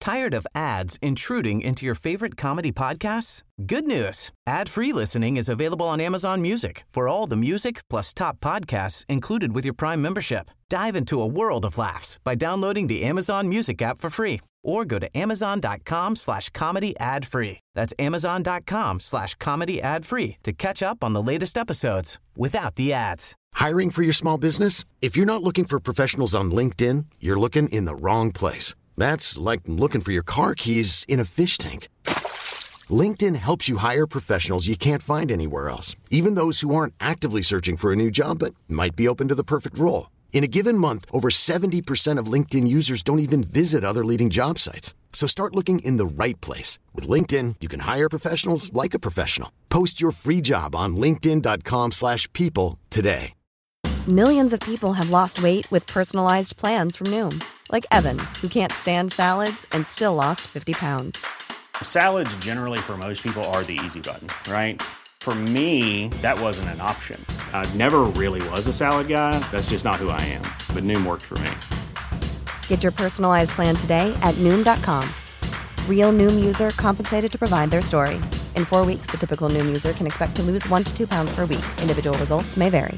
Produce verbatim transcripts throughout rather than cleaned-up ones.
Tired of ads intruding into your favorite comedy podcasts? Good news. Ad-free listening is available on Amazon Music for all the music plus top podcasts included with your Prime membership. Dive into a world of laughs by downloading the Amazon Music app for free or go to amazon.com slash comedy ad free. That's amazon.com slash comedy ad free to catch up on the latest episodes without the ads. Hiring for your small business? If you're not looking for professionals on LinkedIn, you're looking in the wrong place. That's like looking for your car keys in a fish tank. LinkedIn helps you hire professionals you can't find anywhere else, even those who aren't actively searching for a new job but might be open to the perfect role. In a given month, over seventy percent of LinkedIn users don't even visit other leading job sites. So start looking in the right place. With LinkedIn, you can hire professionals like a professional. Post your free job on linkedin.com slash people today. Millions of people have lost weight with personalized plans from Noom. Like Evan, who can't stand salads and still lost fifty pounds. Salads generally for most people are the easy button, right? For me, that wasn't an option. I never really was a salad guy. That's just not who I am. But Noom worked for me. Get your personalized plan today at Noom dot com. Real Noom user compensated to provide their story. In four weeks, the typical Noom user can expect to lose one to two pounds per week. Individual results may vary.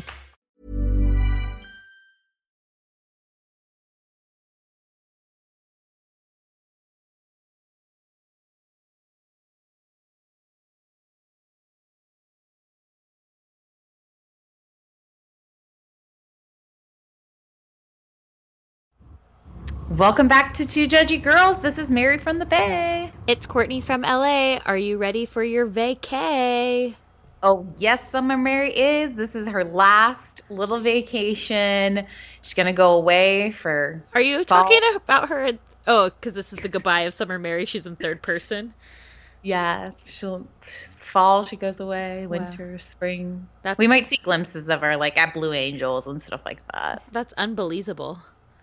Welcome back to Two Judgy Girls. This is Mary from the Bay. It's Courtney from L A. Are you ready for your vacay? Oh, yes, Summer Mary is. This is her last little vacation. She's going to go away for Are you fall. talking about her? Oh, because this is the goodbye of Summer Mary. She's in third person. Yeah, she'll fall, she goes away, winter, wow. spring. That's, we might see glimpses of her like at Blue Angels and stuff like that. That's unbelievable.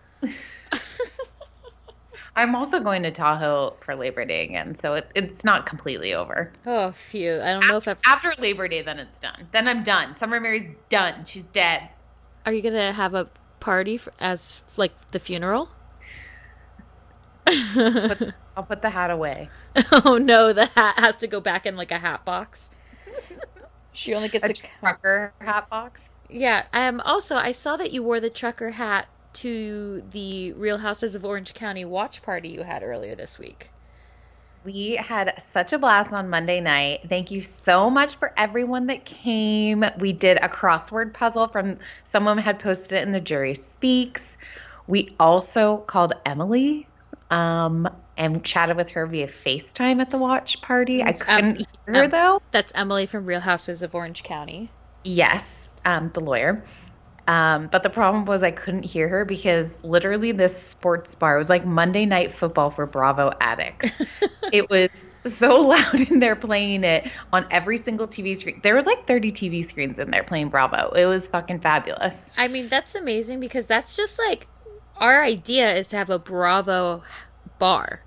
I'm also going to Tahoe for Labor Day again, so it, it's not completely over. Oh, phew. I don't know after, if I've... After Labor Day, then it's done. Then I'm done. Summer Mary's done. She's dead. Are you going to have a party for, as, like, the funeral? put, I'll put the hat away. Oh, no. The hat has to go back in, like, a hat box. She only gets a a... trucker hat box? Yeah. Um. Also, I saw that you wore the trucker hat to the Real Houses of Orange County watch party you had earlier this week. We had such a blast on Monday night. Thank you so much for everyone that came. We did a crossword puzzle from someone had posted it in the Jury Speaks. We also called Emily um, and chatted with her via FaceTime at the watch party. I couldn't um, hear her, um, though. That's Emily from Real Houses of Orange County. Yes, um, the lawyer. Um, but the problem was I couldn't hear her because literally this sports bar was like Monday Night Football for Bravo addicts. It was so loud in there playing it on every single T V screen. There was like thirty T V screens in there playing Bravo. It was fucking fabulous. I mean, that's amazing because that's just like our idea is to have a Bravo bar.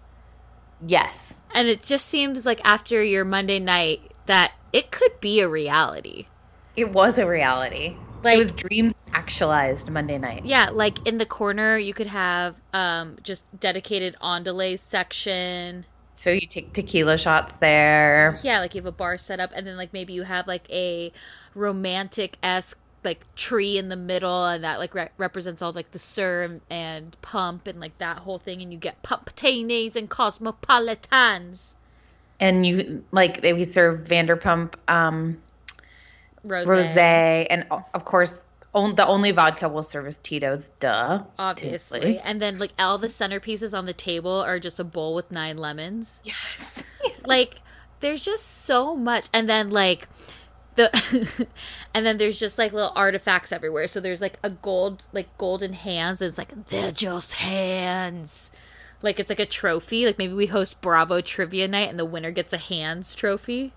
Yes. And it just seems like after your Monday night that it could be a reality. It was a reality. Like, it was dreams actualized Monday night. Yeah, like in the corner you could have um, just dedicated on delays section. So you take tequila shots there. Yeah, like you have a bar set up and then like maybe you have like a romantic-esque like tree in the middle and that like re- represents all like the Sir and Pump and like that whole thing and you get Pumptanes and Cosmopolitans. And you like we serve Vanderpump um Rosé. Rosé, and of course, on, the only vodka we'll serve is Tito's, duh. Obviously. Typically. And then, like, all the centerpieces on the table are just a bowl with nine lemons. Yes. Like, there's just so much. And then, like, the... and then there's just, like, little artifacts everywhere. So there's, like, a gold, like, golden hands. And it's like, they're just hands. Like, it's like a trophy. Like, maybe we host Bravo Trivia Night and the winner gets a hands trophy.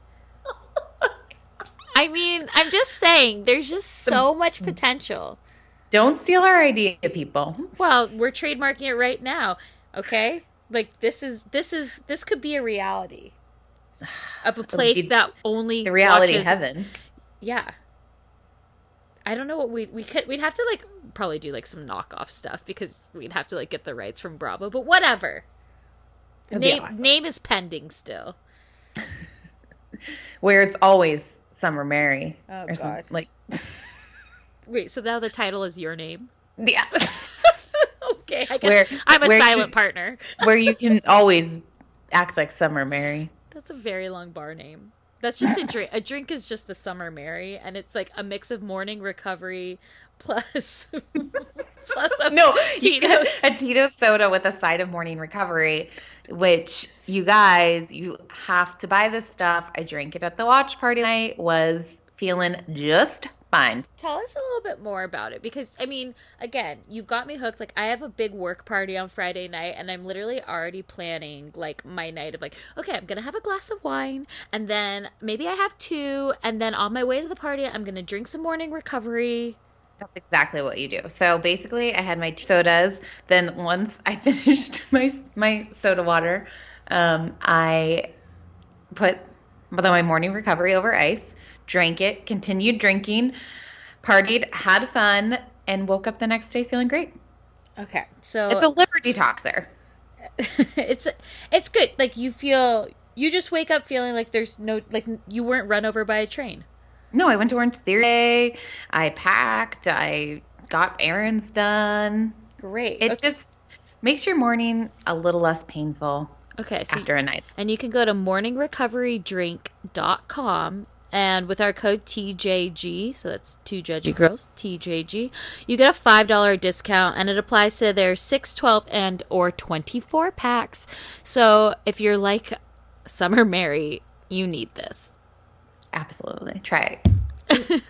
I mean, I'm just saying, there's just so much potential. Don't steal our idea, people. Well, we're trademarking it right now, okay? Like, this is, this is, this could be a reality of a place that only the reality watches, heaven. Yeah. I don't know what we we could, we'd have to, like, probably do, like, some knockoff stuff because we'd have to, like, get the rights from Bravo, but whatever. Name awesome. name is pending still. Where it's always Summer Mary. Oh, or God. something like. Wait, so now the title is your name? Yeah. Okay, I guess Where- I'm a where silent you- partner. Where you can always act like Summer Mary. That's a very long bar name. That's just a drink. A drink is just the Summer Mary, and it's like a mix of morning recovery plus plus a No, Tito's. a Tito's soda with a side of morning recovery, which you guys, you have to buy this stuff. I drank it at the watch party night, was feeling just fine. Tell us a little bit more about it, because I mean, again, you've got me hooked. Like, I have a big work party on Friday night, and I'm literally already planning like my night of like, okay, I'm gonna have a glass of wine, and then maybe I have two, and then on my way to the party, I'm gonna drink some morning recovery. That's exactly what you do. So basically, I had my sodas. Then once I finished my my soda water, um, I put my morning recovery over ice, drank it, continued drinking, partied, had fun, and woke up the next day feeling great. Okay, so It's a liver detoxer. it's it's good. Like, you feel, you just wake up feeling like there's no, like, you weren't run over by a train. No, I went to Orange Theory. I packed. I got errands done. Great. It okay. just makes your morning a little less painful okay. So after a night. and you can go to morning recovery drink dot com, and with our code T J G, so that's two judgy girls, T J G, you get a five dollars discount, and it applies to their six, twelve, and or twenty-four packs. So if you're like Summer Mary, you need this. Absolutely. Try it.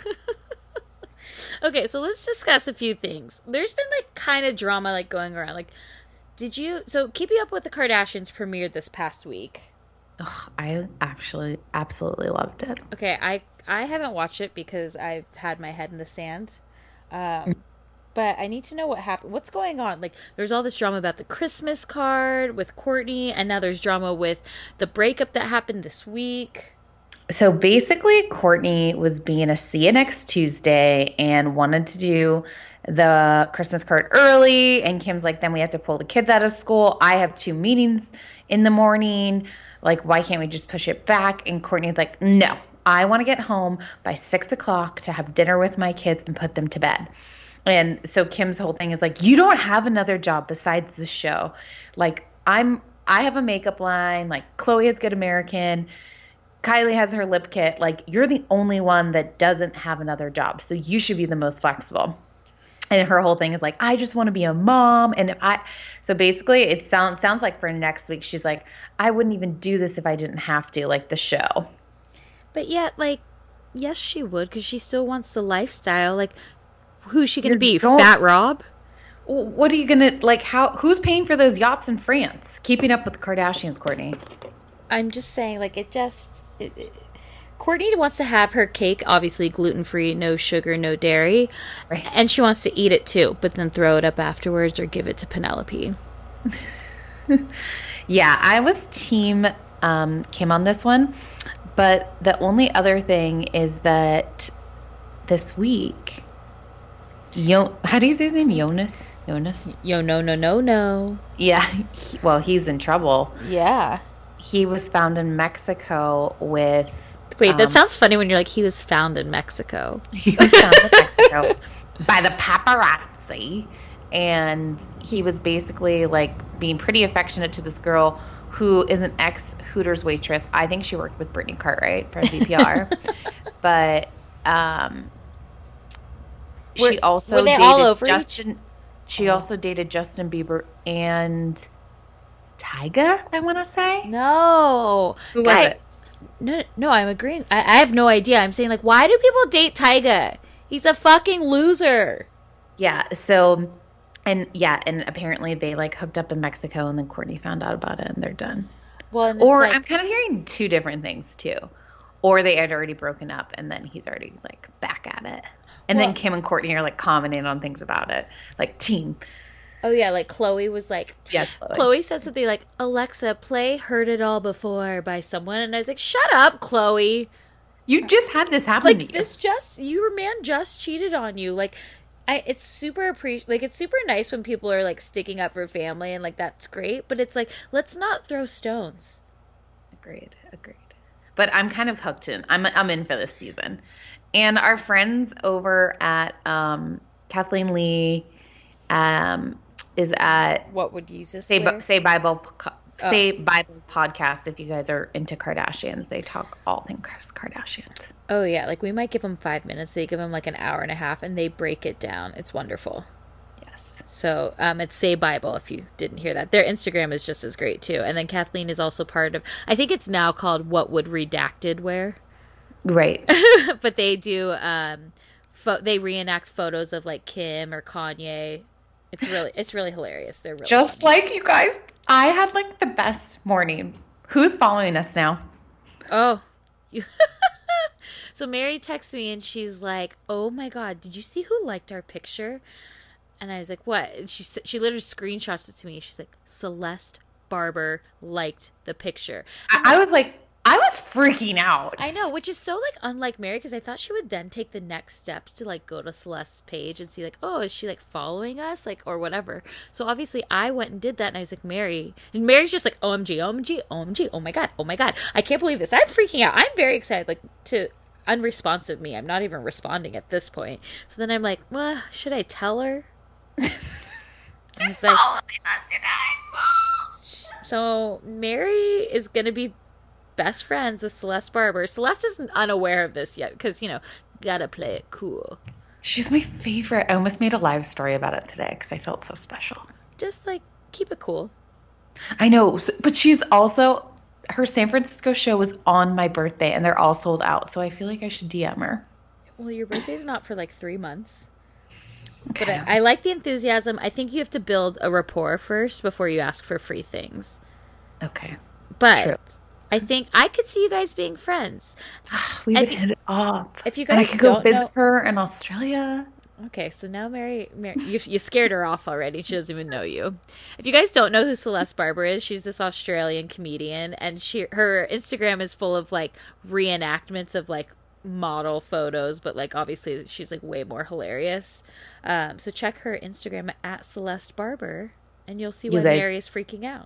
Okay, so let's discuss a few things. There's been like kind of drama like going around. Like, did you, so Keeping Up with the Kardashians premiered this past week. Ugh, I actually absolutely loved it. Okay, I I haven't watched it because I've had my head in the sand. Um, but I need to know what happened. What's going on? Like, there's all this drama about the Christmas card with Kourtney, and now there's drama with the breakup that happened this week. So basically, Kourtney was being a see you next Tuesday and wanted to do the Christmas card early. And Kim's like, then we have to pull the kids out of school. I have two meetings in the morning. Like, why can't we just push it back? And Kourtney's like, no, I want to get home by six o'clock to have dinner with my kids and put them to bed. And so Kim's whole thing is like, you don't have another job besides the show. Like, I'm, I have a makeup line. Like, Khloe has Good American. Kylie has her lip kit. Like, you're the only one that doesn't have another job. So you should be the most flexible. And her whole thing is like, I just want to be a mom. And if I, so basically it sounds, sounds like for next week, she's like, I wouldn't even do this if I didn't have to, like the show. But yet, like, yes, she would, because she still wants the lifestyle. Like, who's she going to be? don't- Fat Rob? What are you going to, like, how, who's paying for those yachts in France? Keeping Up with the Kardashians, Kourtney. I'm just saying, like, it just... It, it, Kourtney wants to have her cake, obviously gluten-free, no sugar, no dairy, Right. and she wants to eat it too, but then throw it up afterwards or give it to Penelope. Yeah, I was team um, Kim on this one, but the only other thing is that this week, Yo, how do you say his name? Jonas? Jonas? Yo, no, no, no, no. Yeah, he, well, he's in trouble. Yeah. He was found in Mexico with... Wait, that um, sounds funny when you're like, he was found in Mexico. He was found in Mexico by the paparazzi, and he was basically like being pretty affectionate to this girl who is an ex-Hooters waitress. I think she worked with Brittany Cartwright for V P R, but um, Were- she also were they dated all over each- Justin. She also dated Justin Bieber and Tyga, I want to say. No. Who was Guy- it? No, no, I'm agreeing. I, I have no idea. I'm saying, like, why do people date Tyga? He's a fucking loser. Yeah, so, and yeah, and apparently they like hooked up in Mexico, and then Kourtney found out about it, and they're done. Well, and it's Or like, I'm kind of hearing two different things too. Or they had already broken up, and then he's already like back at it. And Well- then Kim and Kourtney are like commenting on things about it, like team. oh yeah, like Khloe was like, Yeah, Khloe. Khloe. said something like, Alexa, play Heard It All Before by someone. And I was like, shut up, Khloe. You just had this happen to Like, you. this just, your man just cheated on you. Like, I it's super appreciate like it's super nice when people are like sticking up for family and like that's great, but it's like let's not throw stones. Agreed, agreed. But I'm kind of hooked in. I'm I'm in for this season, and our friends over at um, Kathleen Lee um, is at What would Jesus say wear? say Bible Oh. say Bible podcast. If you guys are into Kardashians, they talk all things Kardashians. Oh yeah, like we might give them five minutes. They give them like an hour and a half, and they break it down. It's wonderful. Yes. So um, it's Say Bible. If you didn't hear that, their Instagram is just as great too. And then Kathleen is also part of. I think it's now called What Would Redacted Wear. Right. But they do. Um, fo- they reenact photos of like Kim or Kanye. It's really, it's really hilarious. They're really Just funny. like you guys, I had like the best morning. Who's following us now? Oh, you. So Mary texts me and she's like, "Oh my God, did you see who liked our picture?" And I was like, "What?" And she she literally screenshots it to me. She's like, "Celeste Barber liked the picture." I, I was like, I was freaking out. I know, which is so like unlike Mary, because I thought she would then take the next steps to like go to Celeste's page and see like, oh, is she like following us, like, or whatever. So obviously I went and did that, and I was like, Mary, and Mary's just like, O M G, O M G, O M G, oh my God, oh my God, I can't believe this. I'm freaking out. I'm very excited, like to unresponsive me. I'm not even responding at this point. So then I'm like, well, should I tell her? I was like, so Mary is gonna be best friends with Celeste Barber. Celeste isn't unaware of this yet because, you know, gotta play it cool. She's my favorite. I almost made a live story about it today because I felt so special. Just like keep it cool. I know, but she's also, her San Francisco show was on my birthday and they're all sold out. So I feel like I should D M her. Well, your birthday's not for like three months. Okay. But I, I like the enthusiasm. I think you have to build a rapport first before you ask for free things. Okay. But True. I think I could see you guys being friends. We And would if you- hit it off. if you and I guys could go don't visit know- her in Australia. Okay, so now Mary, Mary you, you scared her off already. She doesn't even know you. If you guys don't know who Celeste Barber is, she's this Australian comedian, and she her Instagram is full of like reenactments of like model photos, but like obviously she's like way more hilarious. Um, so check her Instagram at Celeste Barber, and you'll see You why guys- Mary is freaking out.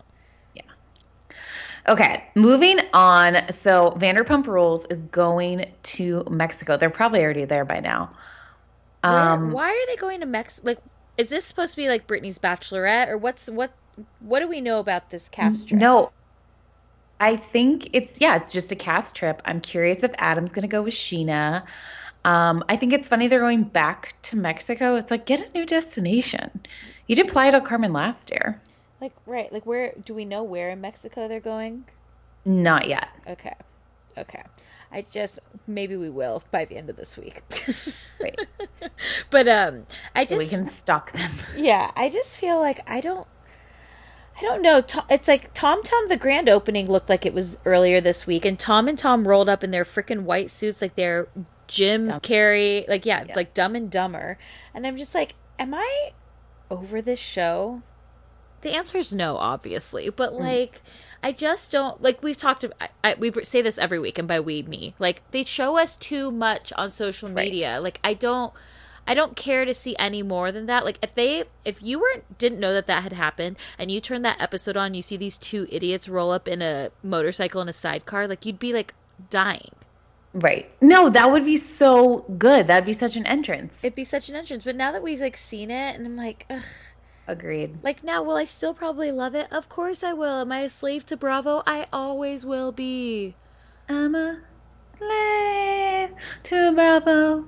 Okay, moving on. So Vanderpump Rules is going to Mexico. They're probably already there by now. Where- Um, why are they going to Mexico? Like, is this supposed to be like Britney's Bachelorette, or what's what? What do we know about this cast trip? No, I think it's, yeah, it's just a cast trip. I'm curious if Adam's going to go with Sheena. Um, I think it's funny they're going back to Mexico. It's like, get a new destination. You did Playa del Carmen last year. Like, right? Like, where do we know where in Mexico they're going? Not yet. Okay, okay. I just maybe we will by the end of this week. Right. But um, I So just we can stalk them. yeah, I just feel like I don't. I don't know. To- It's like Tom Tom, the grand opening looked like it was earlier this week, and Tom and Tom rolled up in their freaking white suits, like they're Jim Carrey, like yeah, Yeah. like Dumb and Dumber. And I'm just like, am I over this show? The answer is no, obviously, but like, I just don't like. We've talked about. I, I, we say this every week, and by we, me. Like they show us too much on social Right. media. Like I don't. I don't care to see any more than that. Like if they, if you weren't, didn't know that that had happened, and you turn that episode on, you see these two idiots roll up in a motorcycle in a sidecar, like you'd be like dying. Right. No, that would be so good. That'd be such an entrance. It'd be such an entrance. But now that we've like seen it, and I'm like, ugh. Agreed. Like now, will I still probably love it? Of course I will. Am I a slave to Bravo? I always will be. I'm a slave to Bravo.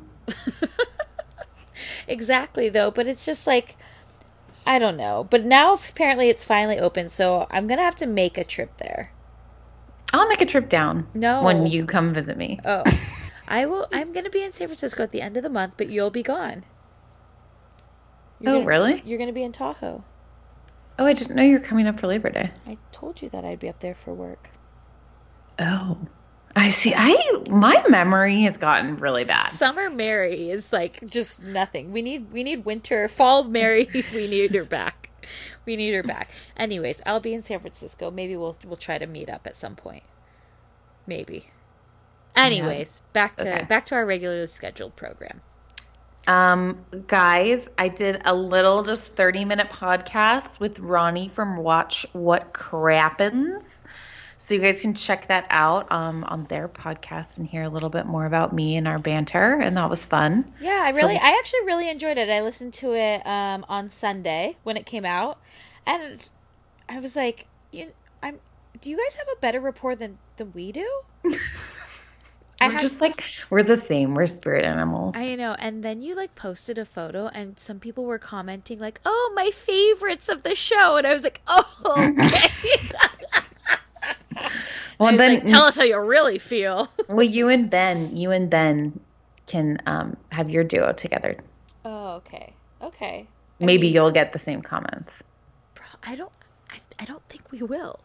Exactly, though. But it's just like, I don't know. But now apparently it's finally open, so I'm gonna have to make a trip there. I'll make a trip down. No. When you come visit me. Oh, I will. I'm gonna be in San Francisco at the end of the month, but you'll be gone. You're Oh, gonna- really? You're gonna be in Tahoe. Oh, I didn't know you were coming up for Labor Day. I told you that I'd be up there for work. Oh. I see. I my memory has gotten really bad. Summer Mary is like just nothing. We need we need winter, fall Mary. We need her back. We need her back. Anyways, I'll be in San Francisco. Maybe we'll we'll try to meet up at some point. Maybe. Anyways, back to Okay. back to our regularly scheduled program. Um, guys, I did a little just thirty minute podcast with Ronnie from Watch What Crappens. So you guys can check that out um, on their podcast and hear a little bit more about me and our banter. And that was fun. Yeah, I really, So- I actually really enjoyed it. I listened to it um, on Sunday when it came out. And I was like, you, I'm, do you guys have a better rapport than, than we do? I We're had- just like, we're the same. We're spirit animals. I know. And then you like posted a photo and some people were commenting like, oh, my favorites of the show. And I was like, oh, okay. well, I was then like, tell us how you really feel. well, you and Ben, you and Ben can um, have your duo together. Oh, okay. Okay. I Maybe mean, you'll get the same comments. I don't, I, I don't think we will.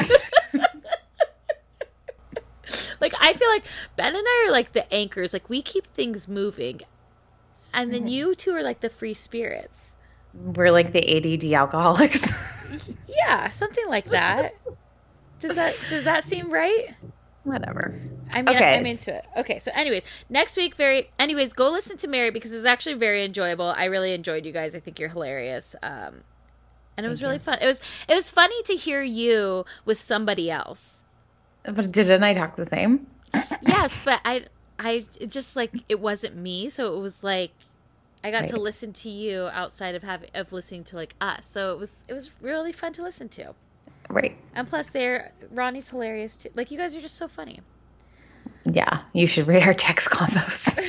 Like, I feel like Ben and I are like the anchors. Like, we keep things moving. And then you two are like the free spirits. We're like the A D D alcoholics. Yeah, something like that. Does that does that seem right? Whatever. I mean, Okay. I'm into it. Okay, so anyways, next week, very, anyways, go listen to Mary because it's actually very enjoyable. I really enjoyed you guys. I think you're hilarious. Um, and it was really fun. It was, it was funny to hear you with somebody else. But didn't I talk the same? Yes, but I, I it just like, it wasn't me. So it was like, I got to Right. listen to you outside of having, of listening to like us. So it was, it was really fun to listen to. Right. And plus, they're Ronnie's hilarious too. Like, you guys are just so funny. Yeah. You should read our text combos.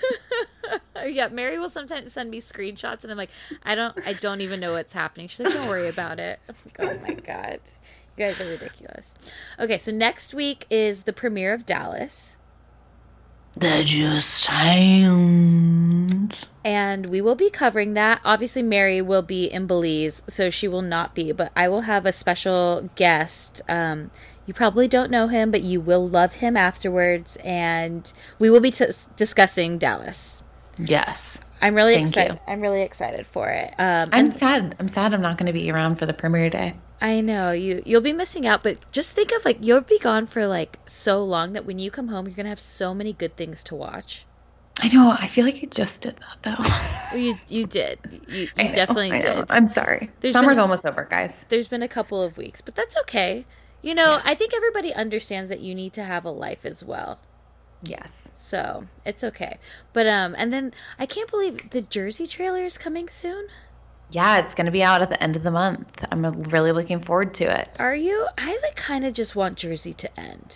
Yeah, Mary will sometimes send me screenshots, and I'm like, I don't, I don't even know what's happening. She's like, don't worry about it. I'm like, oh my god, you guys are ridiculous. Okay, so next week is the premiere of Dallas, The Just Times. and we will be covering that. Obviously, Mary will be in Belize, so she will not be, but I will have a special guest. Um, you probably don't know him, but you will love him afterwards, and we will be t- discussing Dallas. Yes. I'm really Thank excited. you. I'm really excited for it. Um, I'm and sad. I'm sad I'm not going to be around for the premiere day. I know you. You'll be missing out, but just think of like you'll be gone for like so long that when you come home, you're gonna have so many good things to watch. I know. I feel like I just did that, though. Well, you you did. You, you I know, definitely I know. did. I'm sorry. There's Summer's been- almost over, guys. There's been a couple of weeks, but that's okay. You know, Yeah. I think everybody understands that you need to have a life as well. Yes. So it's okay. But um, and then I can't believe the Jersey trailer is coming soon. Yeah, it's going to be out at the end of the month. I'm really looking forward to it. Are you? I like kind of just want Jersey to end.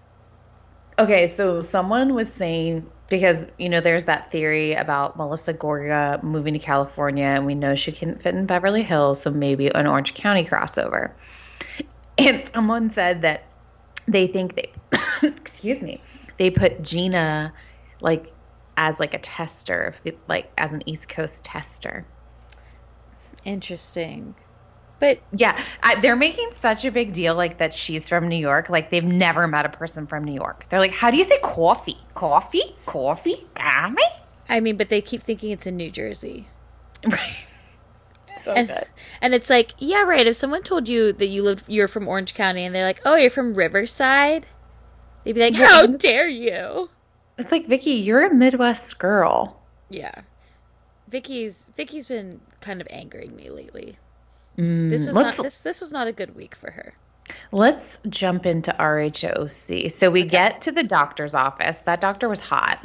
Okay, so someone was saying, because, you know, there's that theory about Melissa Gorga moving to California, and we know she couldn't fit in Beverly Hills, so maybe an Orange County crossover. And someone said that they think they, excuse me, they put Gina, like, as, like, a tester, like, as an East Coast tester. Interesting. But Yeah, I, they're making such a big deal, like, that she's from New York. Like, they've never met a person from New York. They're like, how do you say coffee? Coffee? Coffee? Coffee? I mean, but they keep thinking it's in New Jersey. Right. So and, good. and it's like, yeah, right. If someone told you that you lived, you're from Orange County, and they're like, "Oh, you're from Riverside," they'd be like, Yeah, "How and it's- dare you?" It's like, Vicky, you're a Midwest girl. Yeah, Vicky's Vicky's been kind of angering me lately. Mm, This was let's not this this was not a good week for her. let's jump into R H O C. So we get to the doctor's office. That doctor was hot.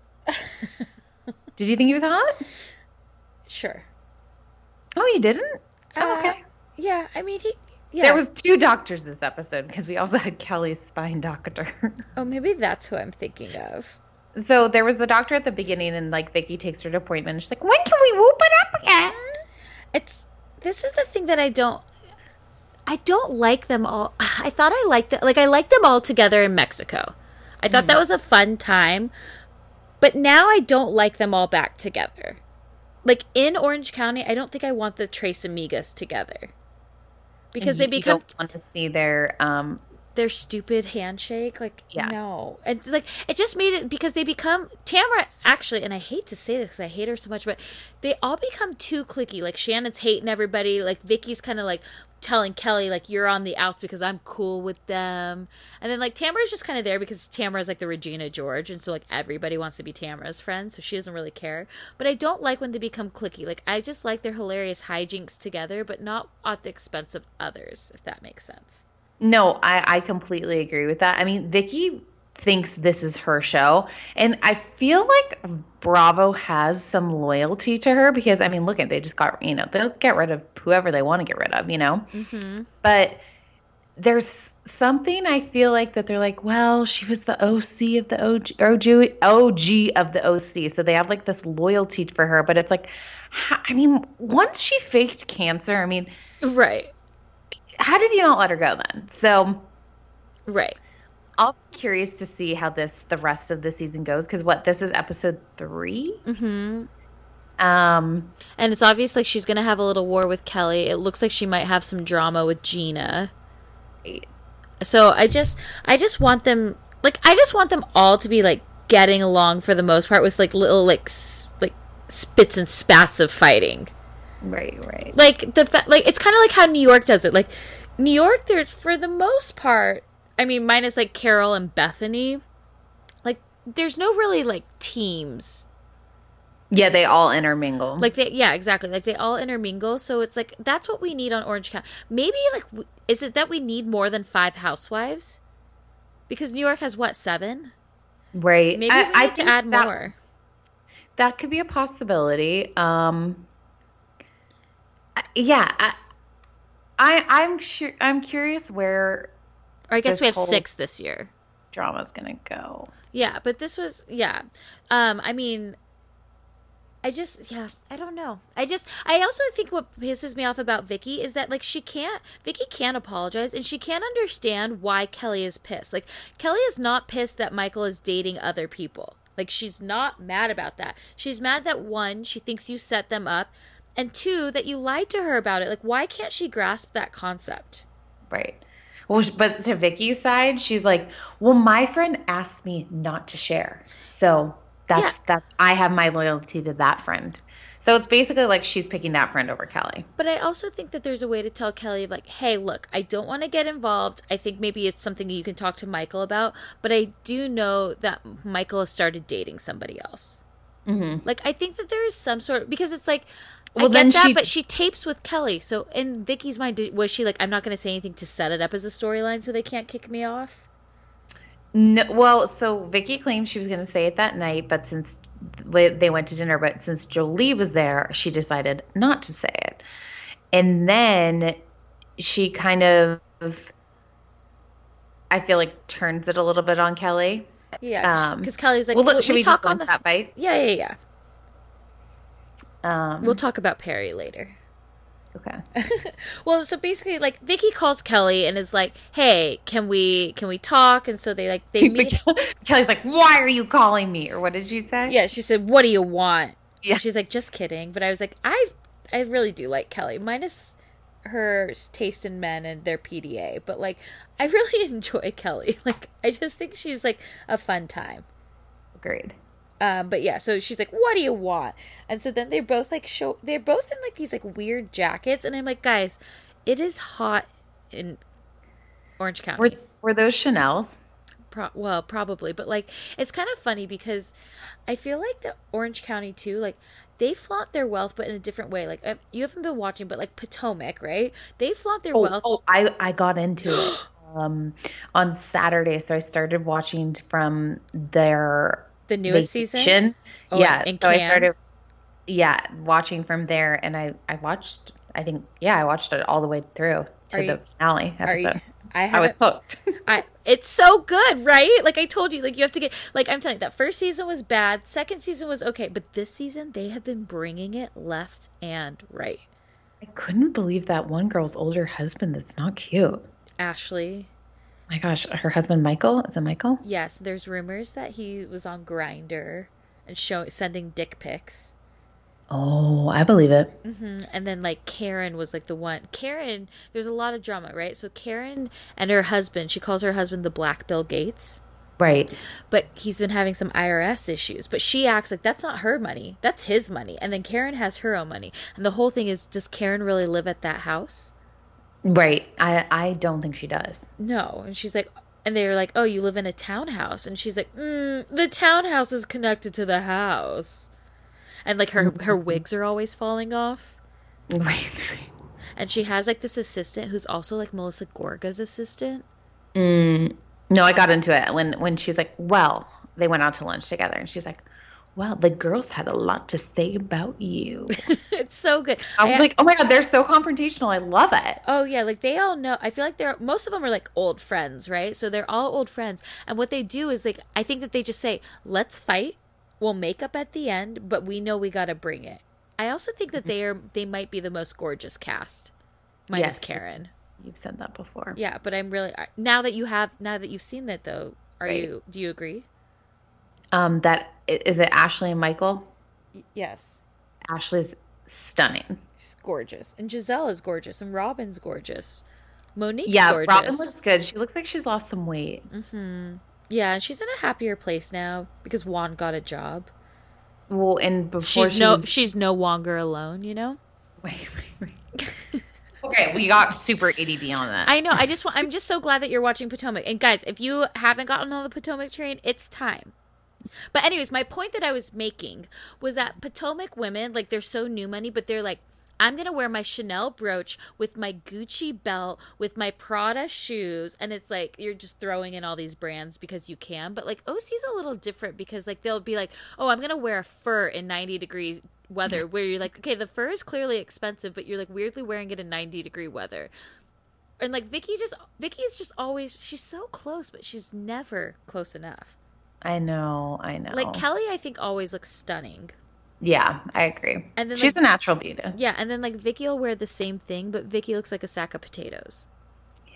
Did you think he was hot? Sure. Oh, you didn't? Oh, Uh, okay. Yeah, I mean, he. Yeah. There was two doctors this episode because we also had Kelly's spine doctor. Oh, maybe that's who I'm thinking of. So there was the doctor at the beginning, and like Vicky takes her to appointment. And she's like, "When can we whoop it up again?" It's this is the thing that I don't I don't like them all. I thought I liked it. Like I liked them all together in Mexico. I thought that was a fun time. But now I don't like them all back together. Like in Orange County, I don't think I want the Tres Amigas together. Because And they you- you become don't want to see their um their stupid handshake. Like, Yeah. no. And like, it just made it because they become, Tamara actually, and I hate to say this because I hate her so much, but they all become too cliquey. Like, Shannon's hating everybody. Like, Vicky's kind of like telling Kelly, like, you're on the outs because I'm cool with them. And then, like, Tamara's just kind of there because Tamara's, like, the Regina George. And so, like, everybody wants to be Tamara's friend. So she doesn't really care. But I don't like when they become cliquey. Like, I just like their hilarious hijinks together, but not at the expense of others, if that makes sense. No, I, I completely agree with that. I mean, Vicky thinks this is her show. And I feel like Bravo has some loyalty to her because, I mean, look at, they just got, you know, they'll get rid of whoever they want to get rid of, you know? Mm-hmm. But there's something I feel like that they're like, well, she was the O C of the O G, O G of the O C. So they have like this loyalty for her. But it's like, I mean, once she faked cancer, I mean. Right. How did you not let her go then? So. Right. I'll be curious to see how this the rest of the season goes because what this is episode three. Mm-hmm. Um, and it's obvious like she's gonna have a little war with Kelly. It looks like she might have some drama with Gina. Right. So I just I just want them like I just want them all to be like getting along for the most part with like little like s- like spits and spats of fighting. Right. Right. Like the fa- like it's kind of like how New York does it. Like New York, there's for the most part. I mean, minus, like, Carol and Bethany, like, there's no really, like, teams. Yeah, they all intermingle. Like, they, yeah, exactly. Like, they all intermingle, so it's, like, that's what we need on Orange County. Maybe, like, w- is it that we need more than five housewives? Because New York has, what, seven? Right. Maybe I, we need I to think add that, more. That could be a possibility. Um, I- yeah, I, I, I'm sure, I'm curious where... Or I guess this we have whole six this year. Drama's gonna go. Yeah, but this was, yeah. Um, I mean, I just, yeah, I don't know. I just, I also think what pisses me off about Vicky is that, like, she can't, Vicky can't apologize, and she can't understand why Kelly is pissed. Like, Kelly is not pissed that Michael is dating other people. Like, she's not mad about that. She's mad that, one, she thinks you set them up, and two, that you lied to her about it. Like, why can't she grasp that concept? Right. Well, but to Vicky's side, she's like, well, my friend asked me not to share. So that's, yeah. that's, I have my loyalty to that friend. So it's basically like she's picking that friend over Kelly. But I also think that there's a way to tell Kelly, like, hey, look, I don't want to get involved. I think maybe it's something you can talk to Michael about. But I do know that Michael has started dating somebody else. Mm-hmm. Like, I think that there is some sort of, because it's like, well, I then get that, she, but she tapes with Kelly. So in Vicky's mind, was she like, I'm not going to say anything to set it up as a storyline so they can't kick me off? No, well, so Vicky claimed she was going to say it that night, but since they went to dinner, but since Jolie was there, she decided not to say it. And then she kind of, I feel like, turns it a little bit on Kelly. Yeah, because um, Kelly's like, well, look, should we, we talk talk on the... that fight? Yeah, yeah, yeah. Um, we'll talk about Perry later. Okay. Well, so basically, like, Vicky calls Kelly and is like, "Hey, can we can we talk?" And so they like they meet. Kelly's like, "Why are you calling me?" Or what did she say? Yeah, she said, "What do you want?" Yeah. And she's like, "Just kidding." But I was like, I I really do like Kelly, minus her taste in men and their P D A. But like, I really enjoy Kelly. Like, I just think she's like a fun time. Agreed. Um, but yeah, so she's like, "What do you want?" And so then they're both like show they're both in like these like weird jackets, and I'm like, guys, it is hot in Orange County. Were were those Chanel's? Pro- well, probably, but like it's kind of funny because I feel like the Orange County too, like they flaunt their wealth, but in a different way. Like I've, you haven't been watching, but like Potomac, right? They flaunt their oh, wealth. Oh, I I got into it um, on Saturday, so I started watching from their. The newest vacation. season? Oh, yeah. In so Cannes? I started, yeah, watching from there. And I, I watched, I think, yeah, I watched it all the way through to are the you, finale episode. You, I, I was hooked. I, it's so good, right? Like I told you, like you have to get, like I'm telling you, that first season was bad. Second season was okay. But this season, they have been bringing it left and right. I couldn't believe that one girl's older husband that's not cute. Ashley. My gosh, her husband Michael? Is it Michael? Yes, there's rumors that he was on Grindr and show sending dick pics. Oh, I believe it. Mm-hmm. And then like Karen was like the one. Karen, there's a lot of drama, right? So Karen and her husband, she calls her husband the Black Bill Gates. Right. But he's been having some I R S issues. But she acts like that's not her money. That's his money. And then Karen has her own money. And the whole thing is, does Karen really live at that house? Right. I, I don't think she does. No. And she's like, and they're like, oh, you live in a townhouse. And she's like, mm, the townhouse is connected to the house. And like her, her wigs are always falling off. Right. And she has like this assistant who's also like Melissa Gorga's assistant. Mm, no, I got into it when, when she's like, well, they went out to lunch together. And she's like, well, the girls had a lot to say about you. It's so good. I was I, like, oh my God, they're so confrontational. I love it. Oh yeah, like they all know. I feel like they're most of them are like old friends, right? So they're all old friends. And what they do is like, I think that they just say, let's fight. We'll make up at the end, but we know we got to bring it. I also think that they are, they might be the most gorgeous cast. Minus Yes. Karen. You've said that before. Yeah, but I'm really, now that you have, now that you've seen that though, are Right. you, do you agree? Um, that is it. Ashley and Michael. Y- yes. Ashley's stunning. She's gorgeous. And Giselle is gorgeous. And Robin's gorgeous. Monique's Yeah, gorgeous. Robin looks good. She looks like she's lost some weight. Mm-hmm. Yeah, and she's in a happier place now because Juan got a job. Well, and before She's she no, was... she's no longer alone. You know. Wait, wait, wait. Okay, we got super A D D on that. I know. I just want. I'm just so glad that you're watching Potomac. And guys, if you haven't gotten on the Potomac train, it's time. But anyways, my point that I was making was that Potomac women, like, they're so new money, but they're like, I'm going to wear my Chanel brooch with my Gucci belt, with my Prada shoes. And it's like, you're just throwing in all these brands because you can. But like, O C's a little different because like, they'll be like, oh, I'm going to wear a fur in ninety degree weather, where you're like, okay, the fur is clearly expensive, but you're like weirdly wearing it in ninety degree weather. And like Vicky just, Vicky is just always, she's so close, but she's never close enough. I know, I know. Like Kelly, I think always looks stunning. Yeah, I agree. And then she's like, a natural beauty. Yeah, and then like Vicky will wear the same thing, but Vicky looks like a sack of potatoes. Yeah,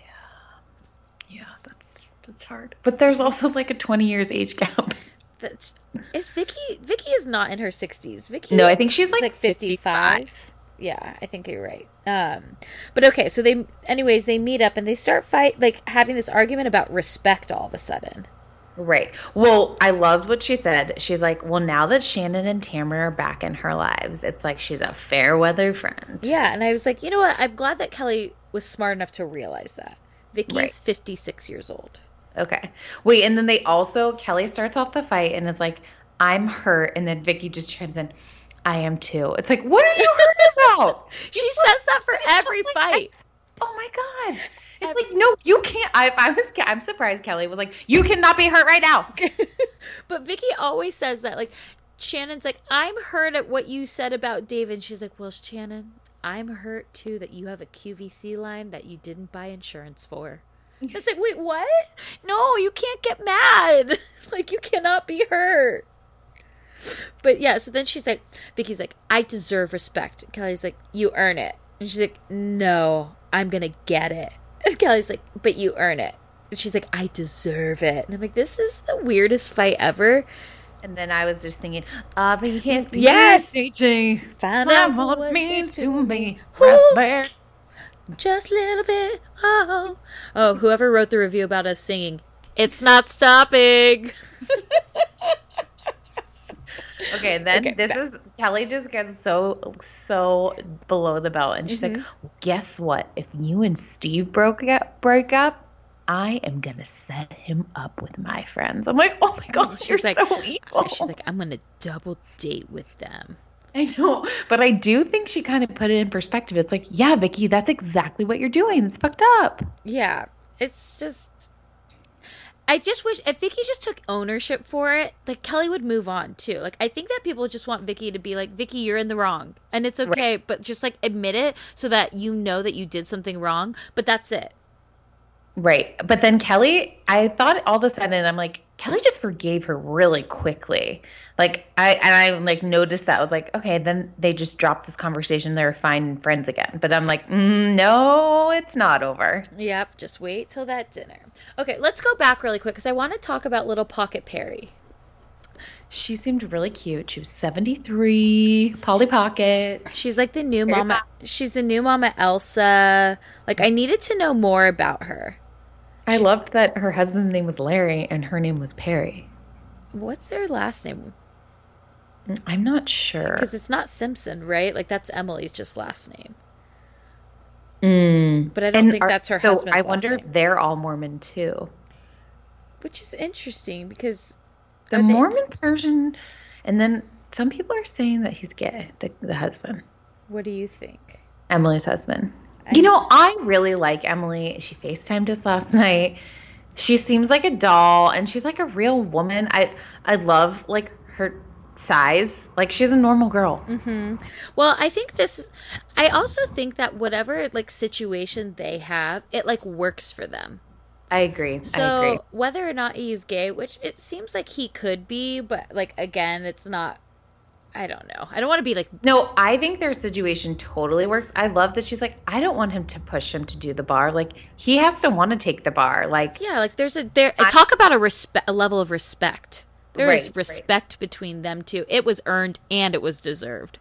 yeah, that's that's hard. But there's also like a twenty years age gap. That's is Vicky. Vicky is not in her sixties. Vicky. No, I think she's like, like fifty-five. fifty-five. Yeah, I think you're right. Um, but okay, so they, anyways, they meet up and they start fight, like having this argument about respect all of a sudden. Right. Well, I loved what she said. She's like, well, now that Shannon and Tamara are back in her lives, it's like she's a fair weather friend. Yeah, and I was like, you know what? I'm glad that Kelly was smart enough to realize that. Vicky's Right. fifty-six years old. Okay. Wait, and then they also, Kelly starts off the fight and is like, I'm hurt. And then Vicky just chimes in, I am too. It's like, what are you hurt about? She says that for every fight. Oh my God. It's like, no, you can't. I, if I was, I'm surprised Kelly was like, you cannot be hurt right now. But Vicky always says that. Like, Shannon's like, I'm hurt at what you said about David. And she's like, well, Shannon, I'm hurt too that you have a Q V C line that you didn't buy insurance for. It's like, wait, what? No, you can't get mad. Like, you cannot be hurt. But yeah, so then she's like, Vicky's like, I deserve respect. Kelly's like, you earn it. And she's like, no, I'm going to get it. And Kelly's like, but you earn it. And she's like, I deserve it. And I'm like, this is the weirdest fight ever. And then I was just thinking, Aubrey has Yes! P S H. Find Find out what what it means to me. Woo! Respect. Just a little bit. Oh. Oh, whoever wrote the review about us singing, it's not stopping. Okay, then Okay, this back. is Kelly just gets so so below the belt, and she's Mm-hmm. like, "Guess what? If you and Steve broke up, break up, I am gonna set him up with my friends." I'm like, "Oh my God, She's you're like- so evil." She's like, I'm going to double date with them. I know, but I do think she kind of put it in perspective. It's like, yeah, Vicky, that's exactly what you're doing. It's fucked up. Yeah, it's just, I just wish if Vicky just took ownership for it, like Kelly would move on too. Like I think that people just want Vicky to be like, Vicky, you're in the wrong, and it's okay, but just like admit it so that you know that you did something wrong. But that's it. Right. But then Kelly, I thought all of a sudden, I'm like, Kelly just forgave her really quickly. Like, I, and I like noticed that. I was like, okay, then they just dropped this conversation. They're fine friends again. But I'm like, mm, no, it's not over. Yep, just wait till that dinner. Okay, let's go back really quick because I want to talk about Little Pocket Perry. She seemed really cute. She was seventy-three, Polly Pocket. She's like the new Very mama. She's the new mama Elsa. Like I needed to know more about her. I loved that her husband's name was Larry and her name was Perry. What's their last name? I'm not sure. Because it's not Simpson, right? Like that's Emily's just last name. Mm. But I don't and think are, that's her so husband's I last wonder name. if they're all Mormon too. Which is interesting because the they... Mormon version, and then some people are saying that he's gay, the, the husband. What do you think? Emily's husband. I... You know, I really like Emily. She FaceTimed us last night. She seems like a doll, and she's like a real woman. I I love like her size. Like she's a normal girl. Mm-hmm. Well, I think this. I also think that whatever like situation they have, it like works for them. I agree. So I agree. whether or not he's gay, which it seems like he could be, but like again, it's not. I don't know. I don't want to be like. No, I think their situation totally works. I love that she's like, I don't want him to push him to do the bar. Like he has to want to take the bar. Like yeah, like there's a there. I, talk about a respect, a level of respect. There right, is respect right. between them two. It was earned and it was deserved.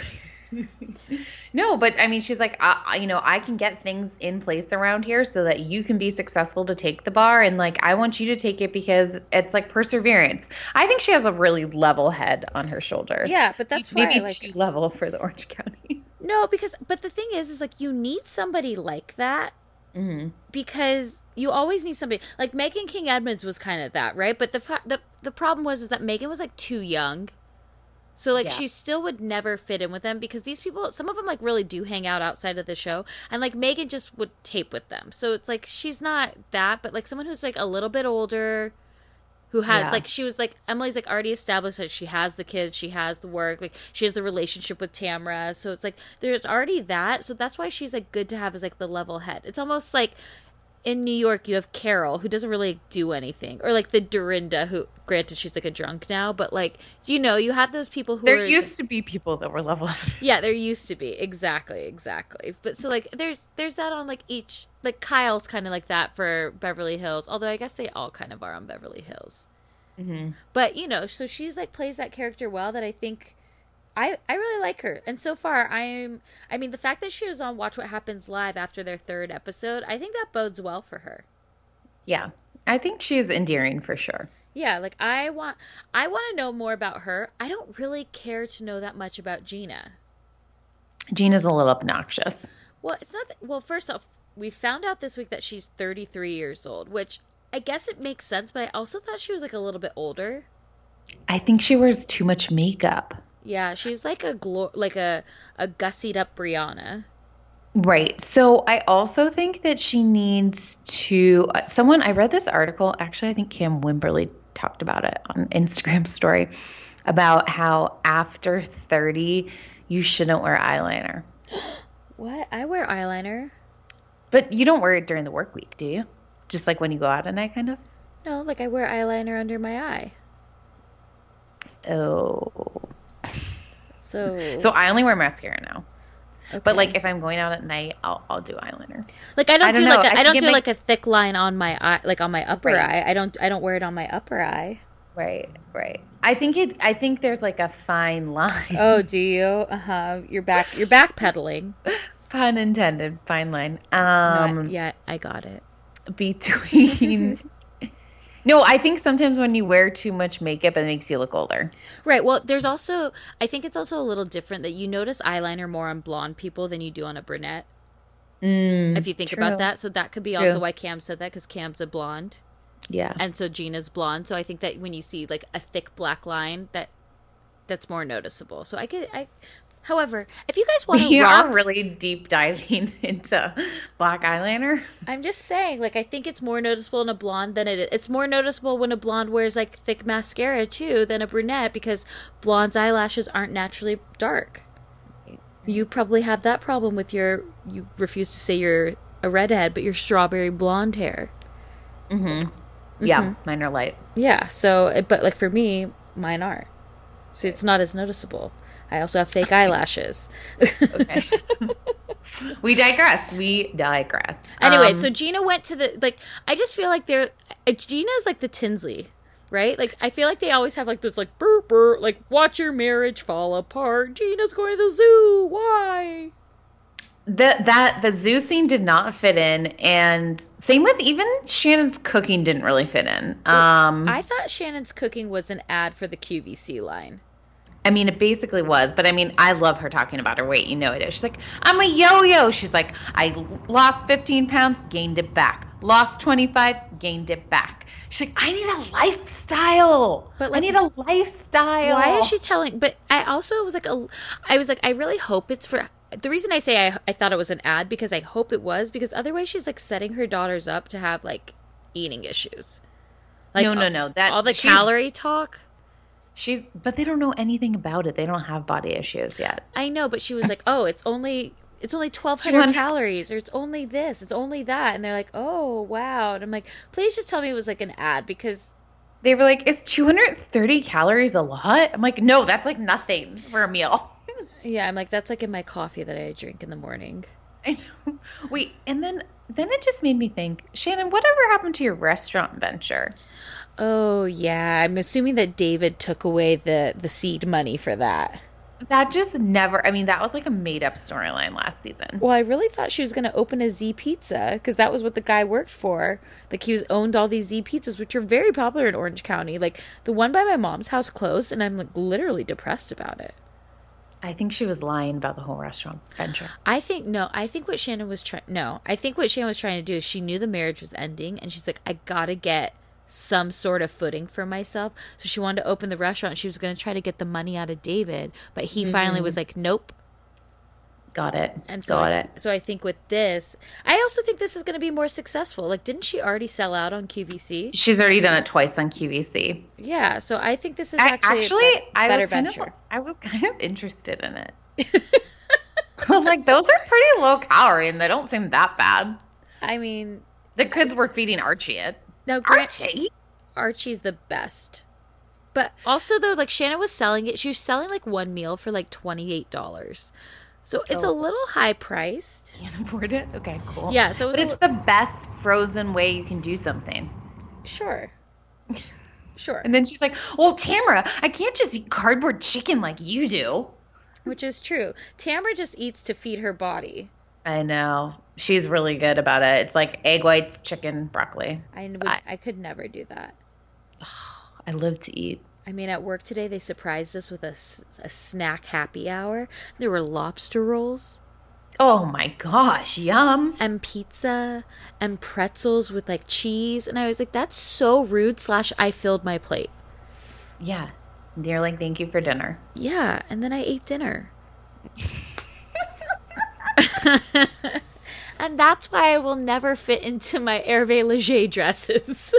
No, but I mean, she's like, I, you know, I can get things in place around here so that you can be successful to take the bar. And like, I want you to take it because it's like perseverance. I think she has a really level head on her shoulders. Yeah, but that's maybe why, like, too level for the Orange County. No, because, but the thing is, is like, you need somebody like that mm-hmm. because you always need somebody like Megan King Edmonds was kind of that, right? But the, the, the problem was, is that Megan was like too young. So, like, yeah. she still would never fit in with them because these people, some of them, like, really do hang out outside of the show. And, like, Megan just would tape with them. So, it's like, she's not that, but, like, someone who's, like, a little bit older, who has, yeah. like, she was, like, Emily's, like, already established that she has the kids, she has the work, like, she has the relationship with Tamra. So, it's, like, there's already that. So, that's why she's, like, good to have as, like, the level head. It's almost like in New York, you have Carol, who doesn't really do anything. Or, like, the Dorinda, who, granted, she's, like, a drunk now. But, like, you know, you have those people who There are, used to be people that were level-headed. Yeah, there used to be. Exactly, exactly. But, so, like, there's there's that on, like, each... Like, Kyle's kind of like that for Beverly Hills. Although, I guess they all kind of are on Beverly Hills. Mm-hmm. But, you know, so she's, like, plays that character well that I think... I, I really like her. And so far, I'm... I mean, the fact that she was on Watch What Happens Live after their third episode, I think that bodes well for her. Yeah. I think she's endearing for sure. Yeah, like, I want... I want to know more about her. I don't really care to know that much about Gina. Gina's a little obnoxious. Well, it's not... That, well, first off, we found out this week that she's thirty-three years old, which I guess it makes sense, but I also thought she was, like, a little bit older. I think she wears too much makeup. Yeah, she's like a glo- like a, a gussied up Brianna. Right. So I also think that she needs to uh, someone I read this article, actually I think Cam Wimberly talked about it on Instagram story about how after thirty you shouldn't wear eyeliner. What? I wear eyeliner. But you don't wear it during the work week, do you? Just like when you go out at night kind of? No, like I wear eyeliner under my eye. Oh. So So I only wear mascara now. Okay. But like if I'm going out at night, I'll I'll do eyeliner. Like I don't, I don't do know. like a, I, I don't do my... like a thick line on my eye, like on my upper right. eye. I don't I don't wear it on my upper eye. Right, right. I think it I think there's like a fine line. Oh, do you? Uh-huh. You're back you're backpedaling. Pun intended, fine line. Um Not yet, I got it. Between No, I think sometimes when you wear too much makeup, it makes you look older. Right. Well, there's also, I think it's also a little different that you notice eyeliner more on blonde people than you do on a brunette. Mm, if you think true. about that. So that could be True. also why Cam said that, because Cam's a blonde. Yeah. And so Gina's blonde. So I think that when you see like a thick black line, that that's more noticeable. So I could, I, however, if you guys want to you rock, are really deep diving into black eyeliner. I'm just saying, like, I think it's more noticeable in a blonde than it is. It's more noticeable when a blonde wears like thick mascara too than a brunette, because blonde's eyelashes aren't naturally dark. You probably have that problem with your, you refuse to say you're a redhead, but your strawberry blonde hair. Mm-hmm. Mm-hmm. Yeah, mine are light. Yeah, so, but like for me, mine aren't. So it's not as noticeable. I also have fake eyelashes. Okay. We digress. We digress. Anyway, um, so Gina went to the, like, I just feel like they're, Gina's like the Tinsley, right? Like, I feel like they always have like this, like, burr, burr, like, watch your marriage fall apart. Gina's going to the zoo. Why? The, that, the zoo scene did not fit in, and same with even Shannon's cooking didn't really fit in. Um, I thought Shannon's cooking was an ad for the Q V C line. I mean, it basically was, but I mean, I love her talking about her weight. You know it is. She's like, I'm a yo-yo. She's like, I lost fifteen pounds, gained it back. Lost twenty-five, gained it back. She's like, I need a lifestyle. But like, I need a lifestyle. Why is she telling? But I also was like, a, I was like, I really hope it's for. The reason I say I, I thought it was an ad because I hope it was because otherwise she's like setting her daughters up to have like eating issues. Like, no, no, no. That all the calorie talk. She's, but they don't know anything about it. They don't have body issues yet. I know, but she was like, oh, it's only. It's only twelve hundred calories, or it's only this, it's only that. And they're like, oh, wow. And I'm like, please just tell me it was like an ad because... They were like, is two hundred thirty calories a lot? I'm like, no, that's like nothing for a meal. Yeah, I'm like, that's like in my coffee that I drink in the morning. I know. Wait, and then, then it just made me think, Shannon, whatever happened to your restaurant venture? Oh, yeah. I'm assuming that David took away the, the seed money for that. That just never, I mean, that was like a made-up storyline last season. Well, I really thought she was going to open a Z Pizza because that was what the guy worked for. Like, he was owned all these Z Pizzas, which are very popular in Orange County. Like, the one by my mom's house closed, and I'm, like, literally depressed about it. I think she was lying about the whole restaurant venture. I think, no, I think what Shannon was trying, no, I think what Shannon was trying to do is she knew the marriage was ending, and she's like, I gotta get some sort of footing for myself. So she wanted to open the restaurant. She was going to try to get the money out of David, but he mm-hmm. finally was like, nope. Got it. And so Got I, it. So I think with this, I also think this is going to be more successful. Like, didn't she already sell out on Q V C? She's already done it twice on Q V C. Yeah. So I think this is I, actually, actually a be- I better was kind venture. Of, I was kind of interested in it. I was like, those are pretty low calorie and they don't seem that bad. I mean, the kids were feeding Archie it. No, Grant, Archie? Archie's the best. But also, though, like, Shannon was selling it. She was selling, like, one meal for, like, twenty-eight dollars. So it's oh. a little high-priced. Can't afford it? Okay, cool. Yeah, so it was But it's li- the best frozen way you can do something. Sure. Sure. And then she's like, well, Tamara, I can't just eat cardboard chicken like you do. Which is true. Tamara just eats to feed her body. I know. She's really good about it. It's like egg whites, chicken, broccoli. I would, I, I could never do that. Oh, I live to eat. I mean, at work today, they surprised us with a, a snack happy hour. There were lobster rolls. Oh my gosh, yum. And pizza and pretzels with like cheese. And I was like, that's so rude slash I filled my plate. Yeah. And you're like, thank you for dinner. Yeah. And then I ate dinner. And that's why I will never fit into my Hervé Leger dresses.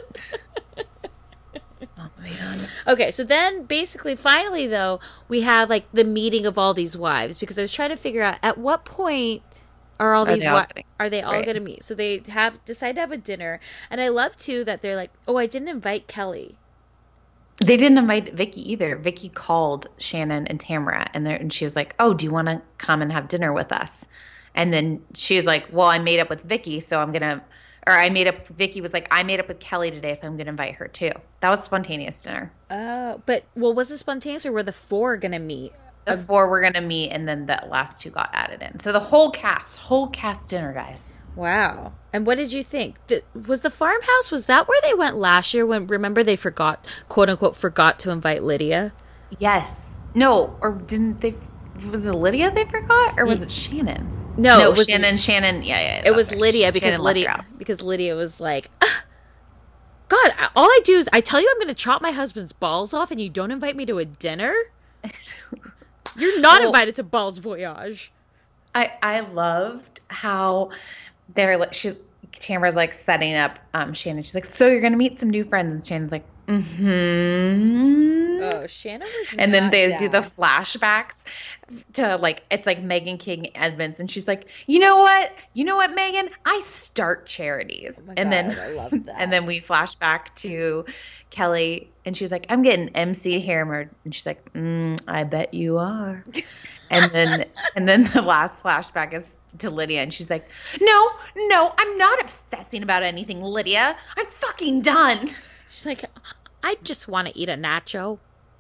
Oh, man. Okay, so then basically, finally, though, we have like the meeting of all these wives because I was trying to figure out at what point are all are these wives are they all right. going to meet? So they have decide to have a dinner, and I love too that they're like, oh, I didn't invite Kelly. They didn't invite Vicky either. Vicky called Shannon and Tamara, and there, and she was like, "Oh, do you want to come and have dinner with us?" And then she was like, "Well, I made up with Vicky, so I'm gonna." Or I made up, Vicky was like, I made up with Kelly today, so I'm going to invite her too. That was spontaneous dinner. Oh, uh, but, well, was it spontaneous or were the four going to meet? The four were going to meet, and then the last two got added in. So the whole cast, whole cast dinner, guys. Wow. And what did you think? Did, was the farmhouse, was that where they went last year when, remember, they forgot, quote unquote, forgot to invite Lydia? Yes. No, or didn't they, was it Lydia they forgot, or was it Shannon? No, no it was Shannon. Shannon, yeah, yeah. It was right. Lydia because Lydia because Lydia was like, ah, God, all I do is I tell you I'm going to chop my husband's balls off, and you don't invite me to a dinner. You're not well, invited to Balls Voyage. I I loved how they're like she's Tamara's like setting up um Shannon. She's like, so you're going to meet some new friends, and Shannon's like, mm-hmm. Oh, Shannon was. And then they down. do the flashbacks to like it's like Megan King Edmonds, and she's like, you know what, you know what, Megan, I start charities, oh and God, then I love that. And then we flash back to Kelly, and she's like, I'm getting M C hammered, and she's like, mm, I bet you are. and then and then the last flashback is to Lydia, and she's like, no, no, I'm not obsessing about anything, Lydia. I'm fucking done. She's like, I just want to eat a nacho.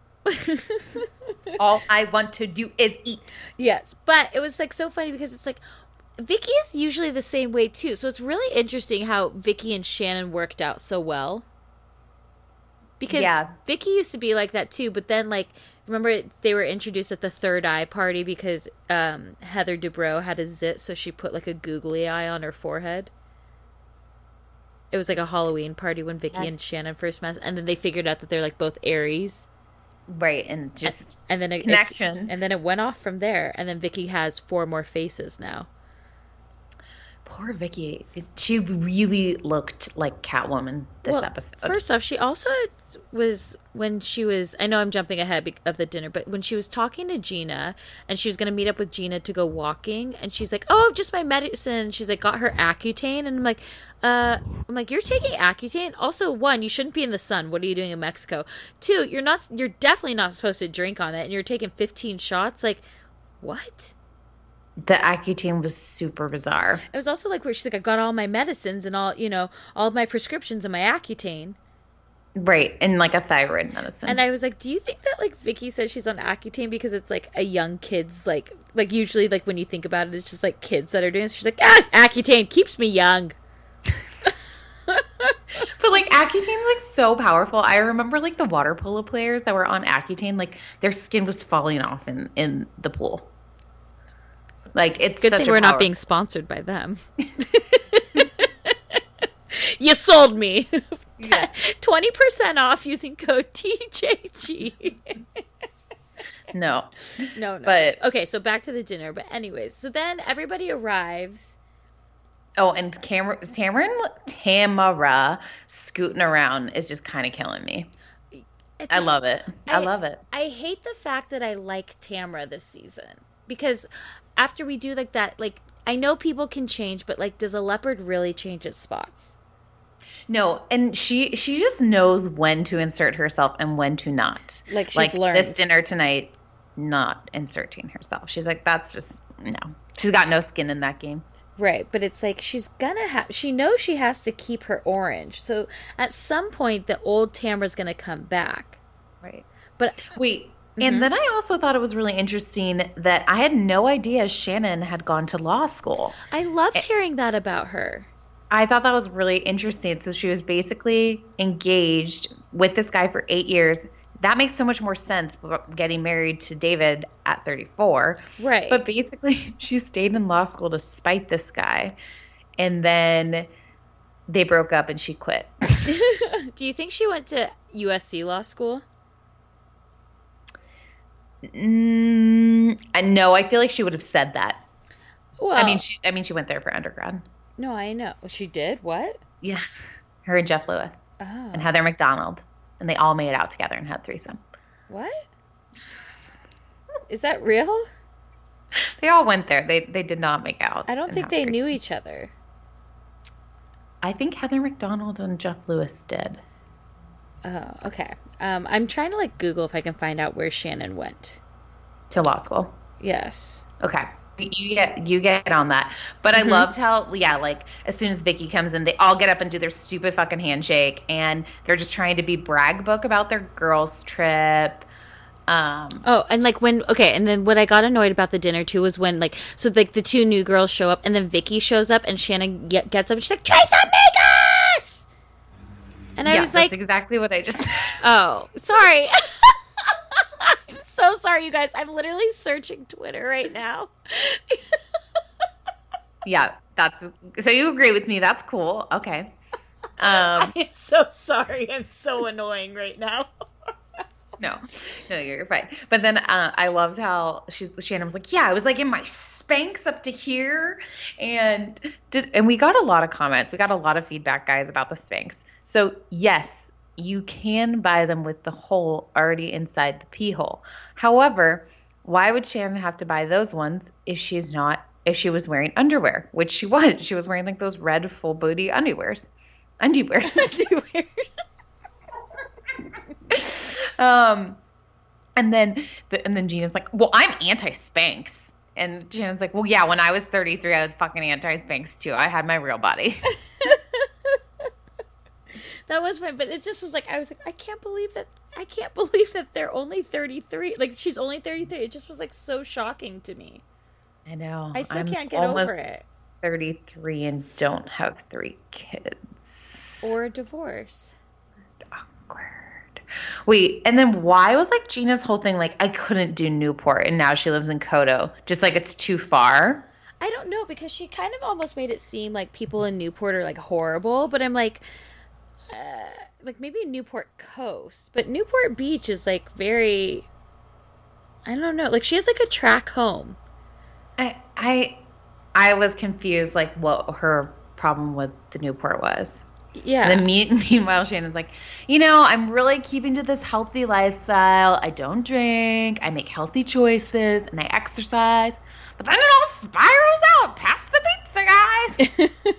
All I want to do is eat. Yes, but it was like so funny because it's like Vicky is usually the same way too. So it's really interesting how Vicky and Shannon worked out so well. Because yeah. Vicky used to be like that too, but then like remember they were introduced at the third eye party because um, Heather Dubrow had a zit, so she put like a googly eye on her forehead. It was like a Halloween party when Vicky yes. and Shannon first met, and then they figured out that they're like both Aries. Right, and just and, and then it, connection. It, and then it went off from there, and then Vicky has four more faces now. Poor Vicky. She really looked like Catwoman this well, episode. First off, she also was, when she was, I know I'm jumping ahead of the dinner, but when she was talking to Gina, and she was going to meet up with Gina to go walking, and she's like, oh, just my medicine. She's like, got her Accutane, and I'm like, uh, I'm like, you're taking Accutane? Also, one, you shouldn't be in the sun. What are you doing in Mexico? Two, you're not, you're definitely not supposed to drink on it, and you're taking fifteen shots? Like, what? The Accutane was super bizarre. It was also like where she's like, I got all my medicines and all, you know, all of my prescriptions and my Accutane. Right, and like a thyroid medicine. And I was like, do you think that like Vicky says she's on Accutane because it's like a young kid's like, like usually like when you think about it, it's just like kids that are doing it. So she's like, ah, Accutane keeps me young. But like Accutane's like so powerful. I remember like the water polo players that were on Accutane, like their skin was falling off in, in the pool. Like, it's good such thing a we're power- not being sponsored by them. You sold me. Yeah. twenty percent off using code T J G. No. No, no. But okay, so back to the dinner. But anyways, so then everybody arrives. Oh, and Tamara, Tamara, Tamara scooting around is just kind of killing me. It's I love it. I, I love it. I hate the fact that I like Tamara this season. Because after we do like that, like, I know people can change, but like, does a leopard really change its spots? No, and she she just knows when to insert herself and when to not. Like she's like learned. This dinner tonight, not inserting herself. She's like, that's just, no. She's got no skin in that game. Right, but it's like she's gonna have, she knows she has to keep her orange. So at some point, the old Tamara's gonna come back. Right. But wait. And mm-hmm. then I also thought it was really interesting that I had no idea Shannon had gone to law school. I loved hearing that about her. I thought that was really interesting. So she was basically engaged with this guy for eight years. That makes so much more sense, getting married to David at thirty-four. Right. But basically, she stayed in law school to spite this guy. And then they broke up and she quit. Do you think she went to U S C law school? Mm, no, I feel like she would have said that. Well, I mean, she. I mean, she went there for undergrad. No, I know she did. What? Yeah, her and Jeff Lewis oh. and Heather McDonald, and they all made out together and had threesome. What? Is that real? They all went there. They they did not make out. I don't think they threesome. knew each other. I think Heather McDonald and Jeff Lewis did. Oh, okay. Um, I'm trying to like Google if I can find out where Shannon went to law school. Yes. Okay. You get you get on that. But mm-hmm. I loved how, yeah, like as soon as Vicky comes in, they all get up and do their stupid fucking handshake, and they're just trying to be brag book about their girls' trip. Um, oh, and like when, okay, and then what I got annoyed about the dinner too was when like, so like the two new girls show up, and then Vicky shows up, and Shannon get, gets up, and she's like, Trace, make us! And I yeah, was like, that's exactly what I just oh, sorry. I'm so sorry, you guys. I'm literally searching Twitter right now. Yeah, that's, so you agree with me. That's cool. Okay. Um, I'm so sorry. I'm so annoying right now. No, no, you're fine. But then uh, I loved how she, Shannon was like, yeah, I was like in my Spanx up to here. And did, and we got a lot of comments. We got a lot of feedback, guys, about the Spanx. So yes, you can buy them with the hole already inside the pee hole. However, why would Shannon have to buy those ones if she's not, if she was wearing underwear, which she was. She was wearing like those red full booty underwears. Underwear. Underwear. Um, and then, the, and then Gina's like, well, I'm anti-Spanx. And Shannon's like, well, yeah, when I was thirty-three, I was fucking anti-Spanx too. I had my real body. That was fine, but it just was like, I was like, I can't believe that, I can't believe that they're only thirty-three. Like, she's only thirty-three. It just was like so shocking to me. I know. I still I'm can't get over it. thirty-three and don't have three kids. Or a divorce. Awkward. Wait, and then why was like Gina's whole thing like I couldn't do Newport and now she lives in Kodo? Just like it's too far? I don't know, because she kind of almost made it seem like people in Newport are like horrible, but I'm like, uh, like maybe Newport Coast, but Newport Beach is like very, I don't know, like she has like a track home. I I I was confused like what her problem with the Newport was. Yeah. And then me, meanwhile, Shannon's like, you know, I'm really keeping to this healthy lifestyle. I don't drink. I make healthy choices and I exercise. But then it all spirals out past the pizza, guys.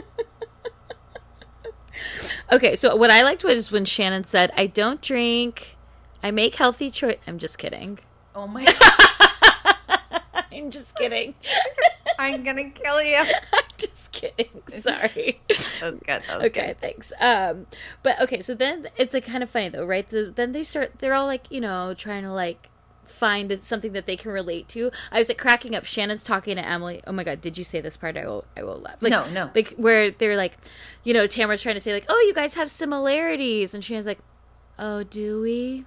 Okay, so what I liked was when Shannon said, I don't drink. I make healthy choices. I'm just kidding. Oh, my God. I'm just kidding. I'm going to kill you. I'm just kidding. Sorry. That was good. That was okay, good. thanks. Um, but okay, so then it's like kind of funny though, right? So then they start, they're all like, you know, trying to like find something that they can relate to. I was like cracking up. Shannon's talking to Emily. Oh my God, did you say this part? I will, I will laugh. Like, no, no. Like where they're like, you know, Tamara's trying to say like, oh, you guys have similarities. And Shannon's like, oh, do we?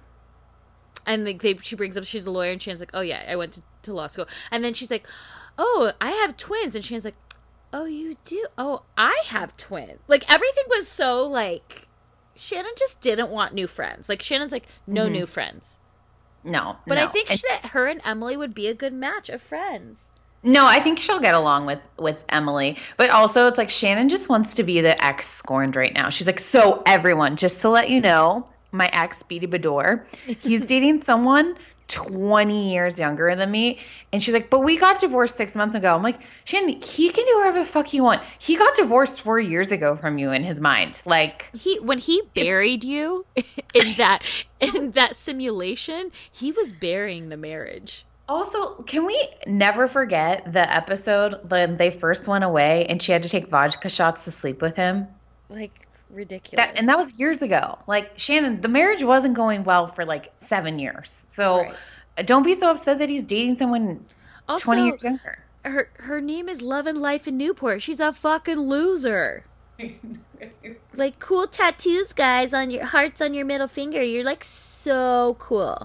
And like they, she brings up, she's a lawyer and Shannon's like, oh yeah, I went to, to law school. And then she's like, oh, I have twins. And Shannon's like, oh, you do? Oh, I have twins. Like, everything was so, like, Shannon just didn't want new friends. Like, Shannon's like, no mm-hmm. new friends. No, But no. I think and- that her and Emily would be a good match of friends. No, I think she'll get along with, with Emily. But also, it's like Shannon just wants to be the ex scorned right now. She's like, so everyone, just to let you know, my ex, Beatty Bador, he's dating someone twenty years younger than me. And she's like, but we got divorced six months ago. I'm like, Shannon, he can do whatever the fuck he wants. He got divorced four years ago from you in his mind. Like he, when he buried you in that, in that simulation, he was burying the marriage. Also, can we never forget the episode when they first went away and she had to take vodka shots to sleep with him? Like, ridiculous. That, and that was years ago. Like, Shannon, the marriage wasn't going well for like seven years. So right. Don't be so upset that he's dating someone also, twenty years younger. Her her name is Love and Life in Newport. She's a fucking loser. Like, cool tattoos, guys, on your hearts on your middle finger. You're like so cool.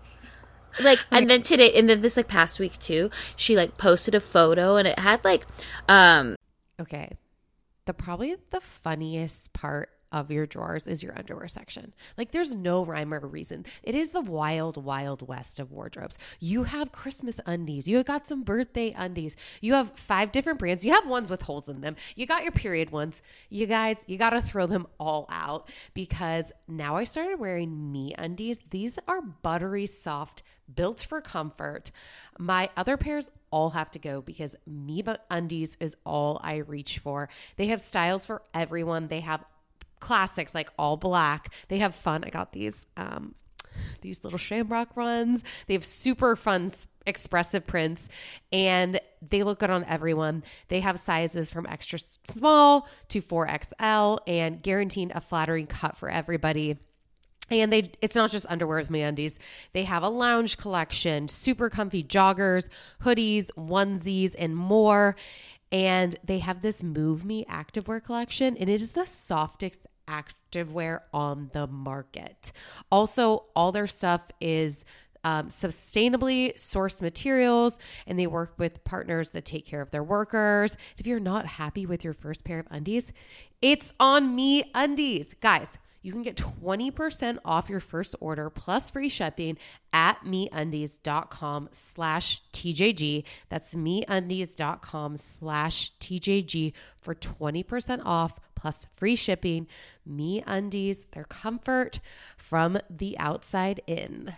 Like, and then today, and then this like past week too, she like posted a photo and it had like, um, okay. The probably the funniest part of your drawers is your underwear section. Like, there's no rhyme or reason. It is the wild, wild west of wardrobes. You have Christmas undies. You got some birthday undies. You have five different brands. You have ones with holes in them. You got your period ones. You guys, you got to throw them all out because now I started wearing Me Undies. These are buttery soft, built for comfort. My other pairs all have to go because Me Undies is all I reach for. They have styles for everyone. They have classics like all black. They have fun. I got these um these little shamrock runs. They have super fun expressive prints and they look good on everyone. They have sizes from extra small to four X L and guaranteeing a flattering cut for everybody. And they it's not just underwear with MeUndies. They have a lounge collection, super comfy joggers, hoodies, onesies, and more. And they have this Move Me activewear collection, and it is the softest activewear on the market. Also, all their stuff is um, sustainably sourced materials, and they work with partners that take care of their workers. If you're not happy with your first pair of undies, it's on MeUndies. Guys, you can get twenty percent off your first order plus free shipping at MeUndies.com slash TJG. That's MeUndies.com slash TJG for twenty percent off plus free shipping. MeUndies, their comfort from the outside in.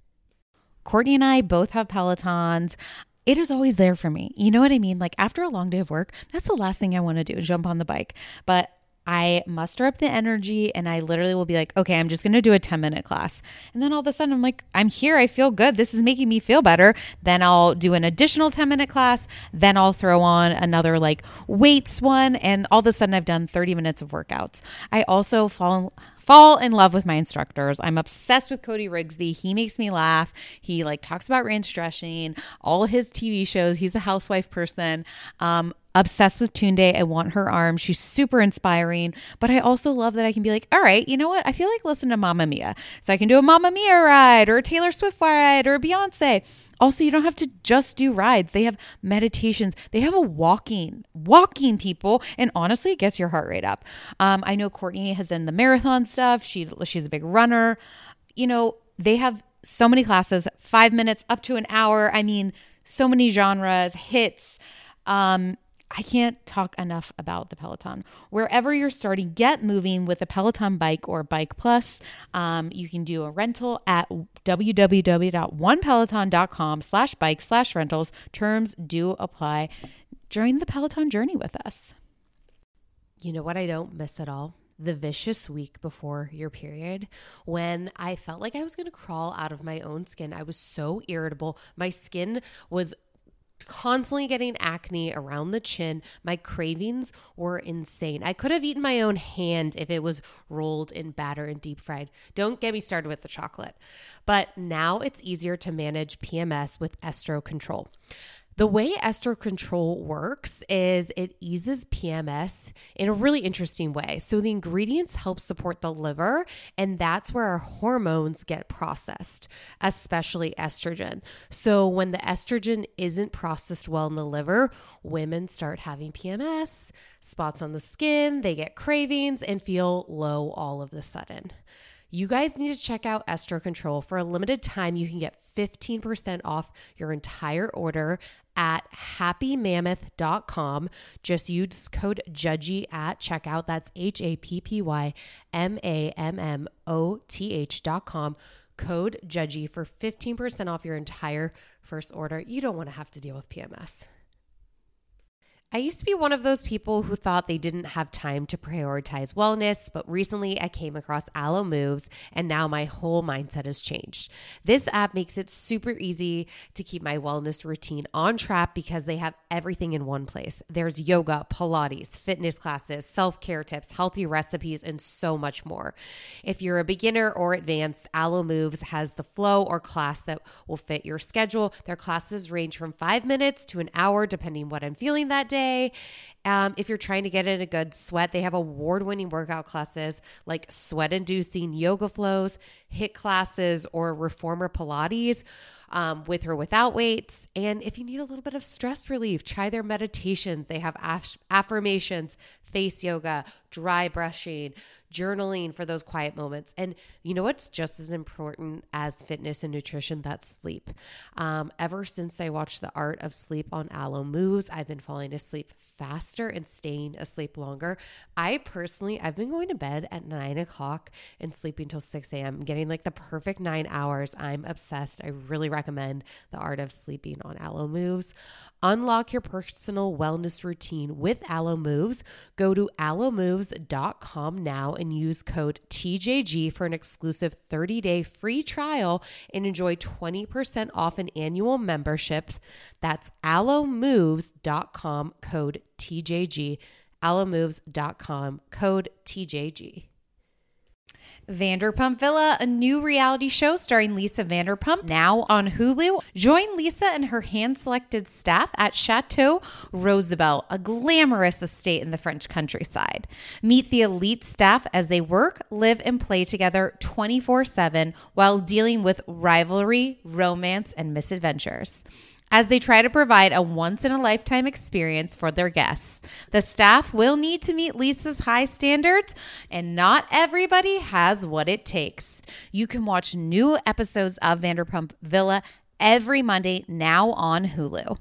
Courtney and I both have Pelotons. It is always there for me. You know what I mean? Like after a long day of work, that's the last thing I want to do, jump on the bike. But I muster up the energy and I literally will be like, okay, I'm just going to do a ten minute class. And then all of a sudden I'm like, I'm here. I feel good. This is making me feel better. Then I'll do an additional ten minute class. Then I'll throw on another like weights one. And all of a sudden I've done thirty minutes of workouts. I also fall Fall in love with my instructors. I'm obsessed with Cody Rigsby. He makes me laugh. He like talks about range stretching, all his T V shows. He's a housewife person. Um, Obsessed with Tunde. I want her arm. She's super inspiring. But I also love that I can be like, all right, you know what? I feel like listening to Mamma Mia. So I can do a Mamma Mia ride or a Taylor Swift ride or a Beyonce. Also, you don't have to just do rides. They have meditations. They have a walking, walking people. And honestly, it gets your heart rate up. Um, I know Courtney has done the marathon stuff. She, she's a big runner. You know, they have so many classes, five minutes up to an hour. I mean, so many genres, hits. Um, I can't talk enough about the Peloton. Wherever you're starting, get moving with a Peloton bike or Bike Plus. Um, you can do a rental at www.onepeloton.com slash bike slash rentals. Terms do apply. Join the Peloton journey with us. You know what I don't miss at all? The vicious week before your period, when I felt like I was going to crawl out of my own skin. I was so irritable. My skin was constantly getting acne around the chin. My cravings were insane. I could have eaten my own hand if it was rolled in batter and deep fried. Don't get me started with the chocolate. But now it's easier to manage P M S with Estro Control. The way Estro Control works is it eases P M S in a really interesting way. So the ingredients help support the liver, and that's where our hormones get processed, especially estrogen. So when the estrogen isn't processed well in the liver, women start having P M S, spots on the skin, they get cravings, and feel low all of a sudden. You guys need to check out Estro Control. For a limited time, you can get fifteen percent off your entire order at happy mammoth dot com. Just use code JUDGY at checkout. That's H A P P Y M A M M O T H dot com. Code JUDGY for fifteen percent off your entire first order. You don't want to have to deal with P M S. I used to be one of those people who thought they didn't have time to prioritize wellness, but recently I came across Alo Moves, and now my whole mindset has changed. This app makes it super easy to keep my wellness routine on track because they have everything in one place. There's yoga, Pilates, fitness classes, self-care tips, healthy recipes, and so much more. If you're a beginner or advanced, Alo Moves has the flow or class that will fit your schedule. Their classes range from five minutes to an hour, depending what I'm feeling that day. Um, if you're trying to get in a good sweat, they have award-winning workout classes like sweat-inducing yoga flows, HIIT classes, or reformer Pilates um, with or without weights. And if you need a little bit of stress relief, try their meditations. They have aff- affirmations, face yoga, dry brushing, journaling for those quiet moments. And you know what's just as important as fitness and nutrition? That's sleep. Um, ever since I watched The Art of Sleep on Alo Moves, I've been falling asleep faster and staying asleep longer. I personally, I've been going to bed at nine o'clock and sleeping till six a.m. getting like the perfect nine hours. I'm obsessed. I really recommend The Art of Sleeping on Alo Moves. Unlock your personal wellness routine with Alo Moves. Go to alo moves dot com now and use code T J G for an exclusive thirty-day free trial and enjoy twenty percent off an annual membership. That's alo moves dot com, code T J G. alo moves dot com, code T J G. Vanderpump Villa, a new reality show starring Lisa Vanderpump, now on Hulu. Join Lisa and her hand-selected staff at Chateau Rosabelle, a glamorous estate in the French countryside. Meet the elite staff as they work, live, and play together twenty-four seven while dealing with rivalry, romance, and misadventures. As they try to provide a once-in-a-lifetime experience for their guests, the staff will need to meet Lisa's high standards, and not everybody has what it takes. You can watch new episodes of Vanderpump Villa every Monday, now on Hulu.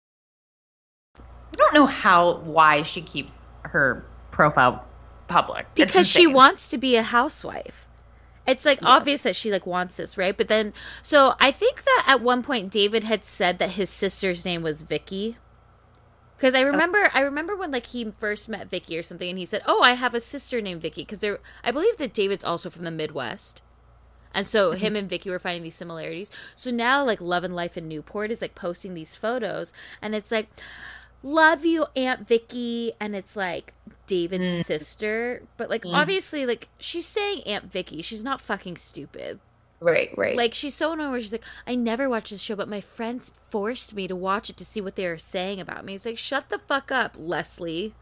I don't know how, why she keeps her profile public. Because she wants to be a housewife. It's like yeah. obvious that she like wants this, right? But then, so I think that at one point David had said that his sister's name was Vicky. Because I remember, oh. I remember when like he first met Vicky or something, and he said, "Oh, I have a sister named Vicky." Because there, I believe that David's also from the Midwest, and so mm-hmm. him and Vicky were finding these similarities. So now, like Love and Life in Newport is like posting these photos, and it's like, "Love you, Aunt Vicky," and it's like David's mm. sister, but like mm. obviously like she's saying Aunt Vicky. She's not fucking stupid. Right, right. Like, she's so annoying where she's like, I never watched this show, but my friends forced me to watch it to see what they were saying about me. It's like, shut the fuck up, Leslie.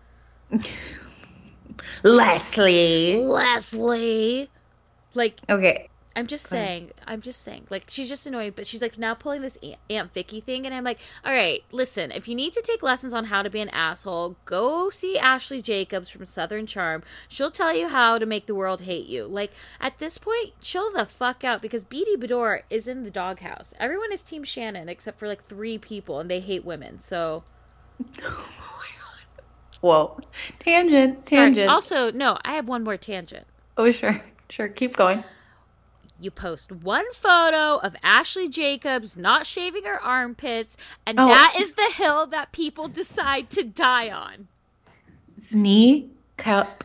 Leslie. Leslie. Like, okay. I'm just saying, I'm just saying, like, she's just annoying, but she's, like, now pulling this Aunt, Aunt Vicky thing, and I'm like, all right, listen, if you need to take lessons on how to be an asshole, go see Ashley Jacobs from Southern Charm. She'll tell you how to make the world hate you. Like, at this point, chill the fuck out, because Beatty Bedore is in the doghouse. Everyone is Team Shannon, except for, like, three people, and they hate women, so... Oh, my God. Whoa. Tangent, tangent. Sorry. Also, no, I have one more tangent. Oh, sure, sure, keep going. You post one photo of Ashley Jacobs not shaving her armpits, and oh. that is the hill that people decide to die on. It's kneecap,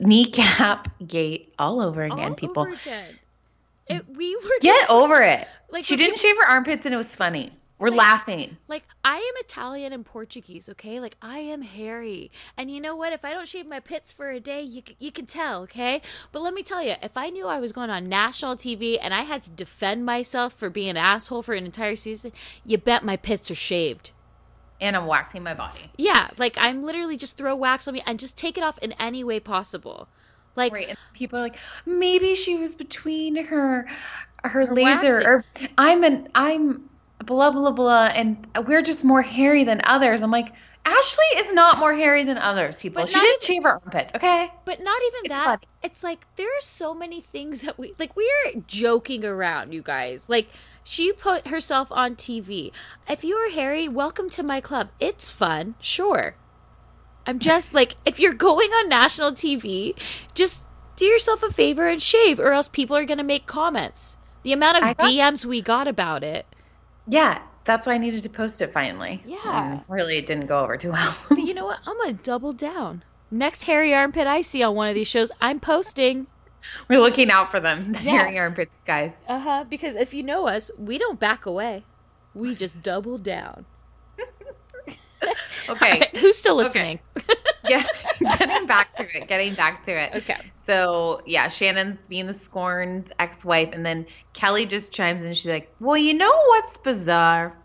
kneecap gate all over again, all people. Over again. It, we were Get just, over it. Like, she didn't people, shave her armpits, and it was funny. We're like, laughing. Like, I am Italian and Portuguese, okay? Like, I am hairy. And you know what? If I don't shave my pits for a day, you, you can tell, okay? But let me tell you, if I knew I was going on national T V and I had to defend myself for being an asshole for an entire season, you bet my pits are shaved. And I'm waxing my body. Yeah, like, I'm literally just throw wax on me and just take it off in any way possible. Like, right, and people are like, maybe she was between her her, Her laser, waxing. or I'm an I'm blah blah blah, and we're just more hairy than others. I'm like, Ashley is not more hairy than others, people. But She not didn't even- shave her armpits, okay? But not even It's that. funny. It's like, there are so many things that we, like, we're joking around, you guys. Like, she put herself on T V. If you are hairy, welcome to my club. It's fun, sure. I'm just like, if you're going on national T V, just do yourself a favor and shave, or else people are going to make comments. The amount I of got- D Ms we got about it. Yeah, that's why I needed to post it finally. Yeah. And really, it didn't go over too well. But you know what? I'm going to double down. Next hairy armpit I see on one of these shows, I'm posting. We're looking out for them, the Yeah. hairy armpits, guys. Uh-huh, because if you know us, we don't back away. We just double down. Okay. All right, who's still listening? Yeah, getting back to it, getting back to it. Okay. So, yeah, Shannon's being the scorned ex-wife, and then Kelly just chimes in. She's like, well, you know what's bizarre?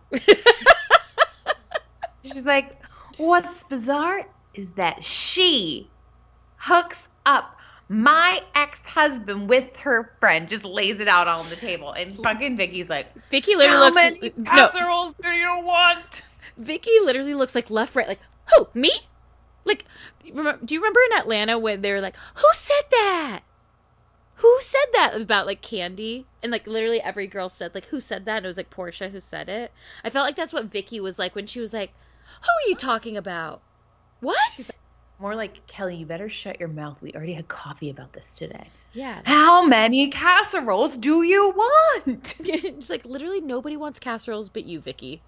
She's like, what's bizarre is that she hooks up my ex-husband with her friend, just lays it out on the table. And fucking Vicky's like, Vicky literally how looks many no, casseroles do you want? Vicky literally looks like left, right, like, who, me? Like, remember, do you remember in Atlanta when they were like, who said that? Who said that about, like, Candy? And, like, literally every girl said, like, who said that? And it was, like, Portia who said it. I felt like that's what Vicky was like when she was like, who are you talking about? What? More like, Kelly, you better shut your mouth. We already had coffee about this today. Yeah. How many casseroles do you want? Just, like, literally nobody wants casseroles but you, Vicky.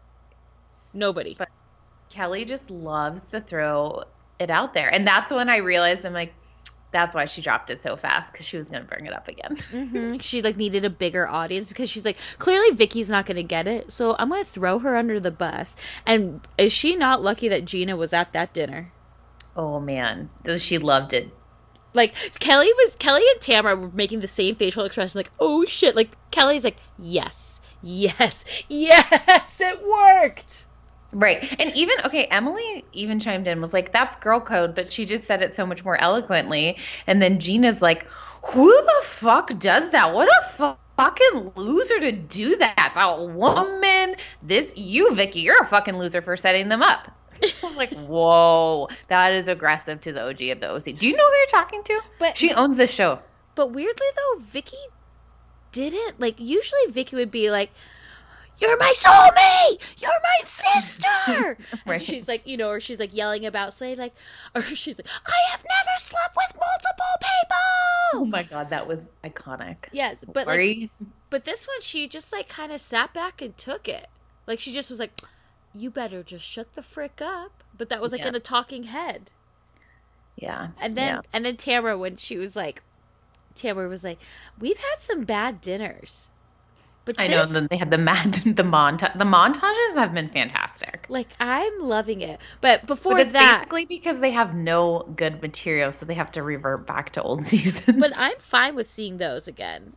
Nobody. But Kelly just loves to throw it out there. And that's when I realized, I'm like, that's why she dropped it so fast, because she was going to bring it up again. Mm-hmm. She, like, needed a bigger audience because she's like, clearly Vicky's not going to get it, so I'm going to throw her under the bus. And is she not lucky that Gina was at that dinner? Oh, man. She loved it. Like, Kelly was, Kelly and Tamara were making the same facial expression, like, oh, shit. Like, Kelly's like, yes, yes, yes, it worked. Right. And even, okay, Emily even chimed in, was like, that's girl code, but she just said it so much more eloquently. And then Gina's like, who the fuck does that? What a fu- fucking loser to do that. That woman, this, you, Vicky, you're a fucking loser for setting them up. I was like, whoa, that is aggressive to the O G of the O C. Do you know who you're talking to? But she owns this show. But weirdly, though, Vicky didn't. Like, usually Vicky would be like, you're my soulmate! You're my sister! Right. And she's like, you know, or she's like yelling about Slade, like, or she's like, I have never slept with multiple Oh people! my God, that was iconic. Yes, but Sorry. like, but this one, she just like kind of sat back and took it. Like, she just was like, you better just shut the frick up. But that was like Yeah. in a talking head. Yeah. And then, yeah. and then Tamara, when she was like, Tamara was like, we've had some bad dinners. But I know. this- And then they had the mat, the montage. The montages have been fantastic. Like, I'm loving it. But before But it's that, basically because they have no good material, so they have to revert back to old seasons. but I'm fine with seeing those again.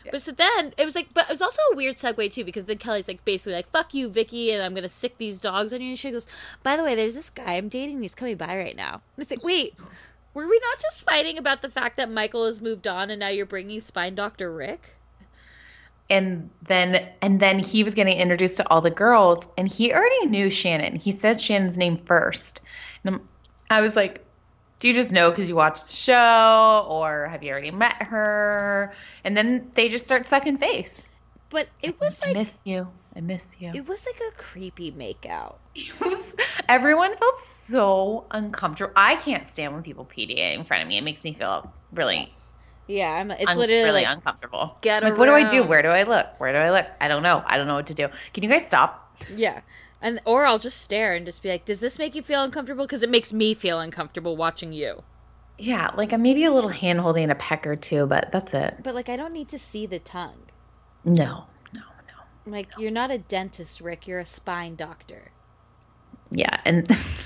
Yeah. But so then it was like, but it was also a weird segue too, because then Kelly's like basically like, fuck you, Vicky, and I'm going to sick these dogs on you. And she goes, by the way, there's this guy I'm dating and he's coming by right now. And it's like, wait, were we not just fighting about the fact that Michael has moved on and now you're bringing Spine Doctor Rick? And then, and then he was getting introduced to all the girls and he already knew Shannon. He said Shannon's name first. And I'm, I was like, do you just know because you watched the show, or have you already met her? And then they just start sucking face. But it was like, I miss you. I miss you. It was like a creepy makeout. It was. Everyone felt so uncomfortable. I can't stand when people P D A in front of me. It makes me feel really. Yeah, I'm. It's un- literally really like, uncomfortable. Get like, around. What do I do? Where do I look? Where do I look? I don't know. I don't know what to do. Can you guys stop? Yeah. And or I'll just stare and just be like, does this make you feel uncomfortable? Because it makes me feel uncomfortable watching you. Yeah, like maybe a little hand holding a peck or two, but that's it. But like I don't need to see the tongue. No, no, no. Like no. You're not a dentist, Rick. You're a spine doctor. Yeah, and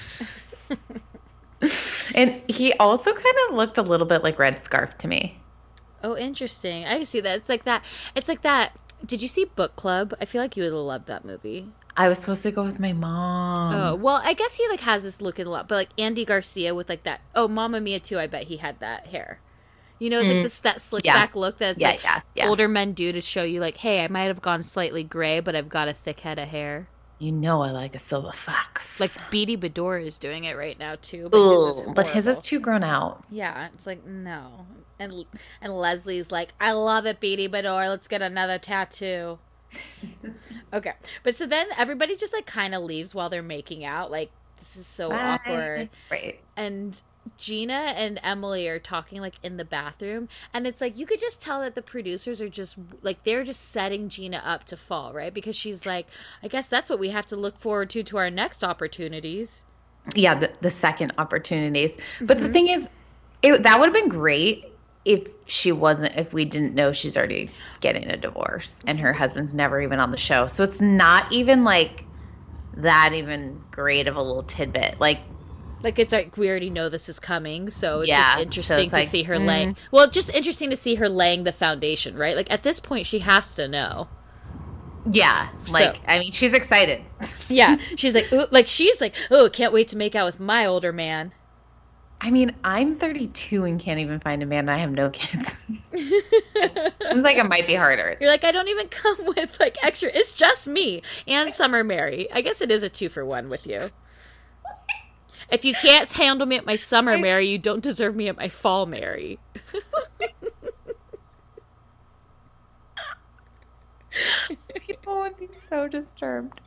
and he also kind of looked a little bit like Red Scarf to me. Oh, interesting. I can see that. It's like that. It's like that. Did you see Book Club? I feel like you would have loved that movie. I was supposed to go with my mom. Oh, well, I guess he, like, has this look in a lot. But, like, Andy Garcia with, like, that... Oh, Mamma Mia, too, I bet he had that hair. You know, it's, mm. like, this that slick yeah. back look that, yeah, like, yeah, yeah. older men do to show you, like, hey, I might have gone slightly gray, but I've got a thick head of hair. You know I like a silver fox. Like, Beatty Bador is doing it right now, too. But Ooh, his is but his is too grown out. Yeah, it's like, no. And, and Leslie's like, I love it, Beatty Bador. Let's get another tattoo. Okay, but so then everybody just like kind of leaves while they're making out. Like, this is so Bye. awkward. Right. And Gina and Emily are talking like in the bathroom, and it's like you could just tell that the producers are just like they're just setting Gina up to fall, right? Because she's like, I guess that's what we have to look forward to to our next opportunities. Yeah, the, the second opportunities. But mm-hmm. the thing is, it, that would have been great if she wasn't, if we didn't know she's already getting a divorce and her husband's never even on the show. So it's not even like that even great of a little tidbit. Like, like it's like we already know this is coming. So it's yeah, just interesting so it's to like, see her mm. laying. Well, just interesting to see her laying the foundation, right? Like at this point, she has to know. Yeah. Like, so, I mean, she's excited. Yeah. She's like, ooh, like, she's like, oh, can't wait to make out with my older man. I mean, I'm thirty-two and can't even find a man, and I have no kids. It seems like it might be harder. You're like, I don't even come with, like, extra. It's just me and Summer Mary. I guess it is a two for one with you. If you can't handle me at my Summer Mary, you don't deserve me at my Fall Mary. People would be so disturbed.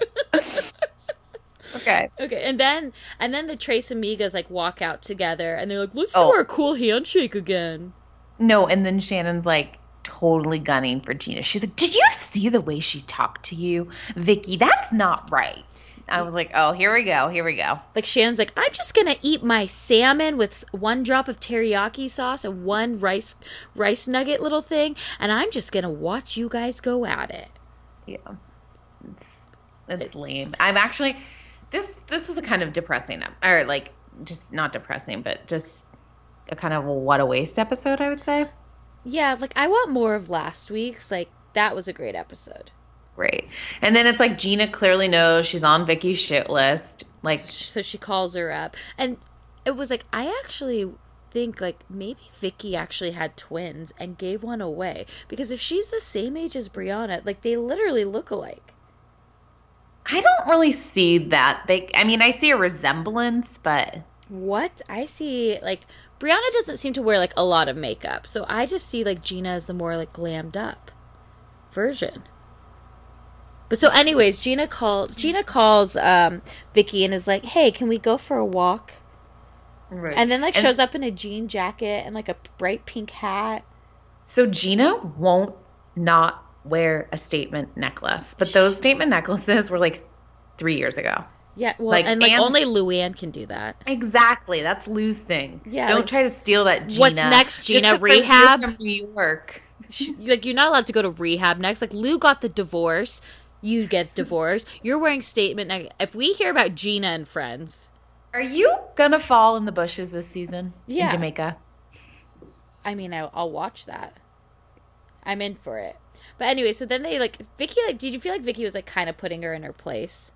Okay. Okay, and then and then the Trace Amigas like walk out together, and they're like, "Let's oh. do our cool handshake again." No, and then Shannon's like totally gunning for Gina. She's like, "Did you see the way she talked to you, Vicky? That's not right." I was like, "Oh, here we go, here we go." Like Shannon's like, "I'm just gonna eat my salmon with one drop of teriyaki sauce and one rice rice nugget little thing, and I'm just gonna watch you guys go at it." Yeah, it's, it's lame. I'm actually. This this was a kind of depressing, or like just not depressing, but just a kind of a what a waste episode, I would say. Yeah, like I want more of last week's. Like that was a great episode. Great. And then it's like Gina clearly knows she's on Vicky's shit list. Like, so she calls her up, and it was like I actually think like maybe Vicky actually had twins and gave one away, because if she's the same age as Brianna, like they literally look alike. I don't really see that big. I mean, I see a resemblance, but what I see, like Brianna doesn't seem to wear like a lot of makeup, so I just see like Gina as the more like glammed up version. But so, anyways, Gina calls. Gina calls um, Vicky and is like, "Hey, can we go for a walk?" Right. And then like and shows up in a jean jacket and like a bright pink hat. So Gina won't not wear a statement necklace, but those statement necklaces were like three years ago. Yeah, well, like, and like and, only Luann can do that. Exactly, that's Lou's thing. Yeah, don't like, try to steal that, Gina. What's next, Gina? Just rehab? From New York. Like you're not allowed to go to rehab next. Like Lou got the divorce, you get divorced. You're wearing statement. Ne- if we hear about Gina and friends, are you gonna fall in the bushes this season? Yeah. In Jamaica. I mean, I, I'll watch that. I'm in for it. But anyway, so then they like Vicky. Like, did you feel like Vicky was like kind of putting her in her place?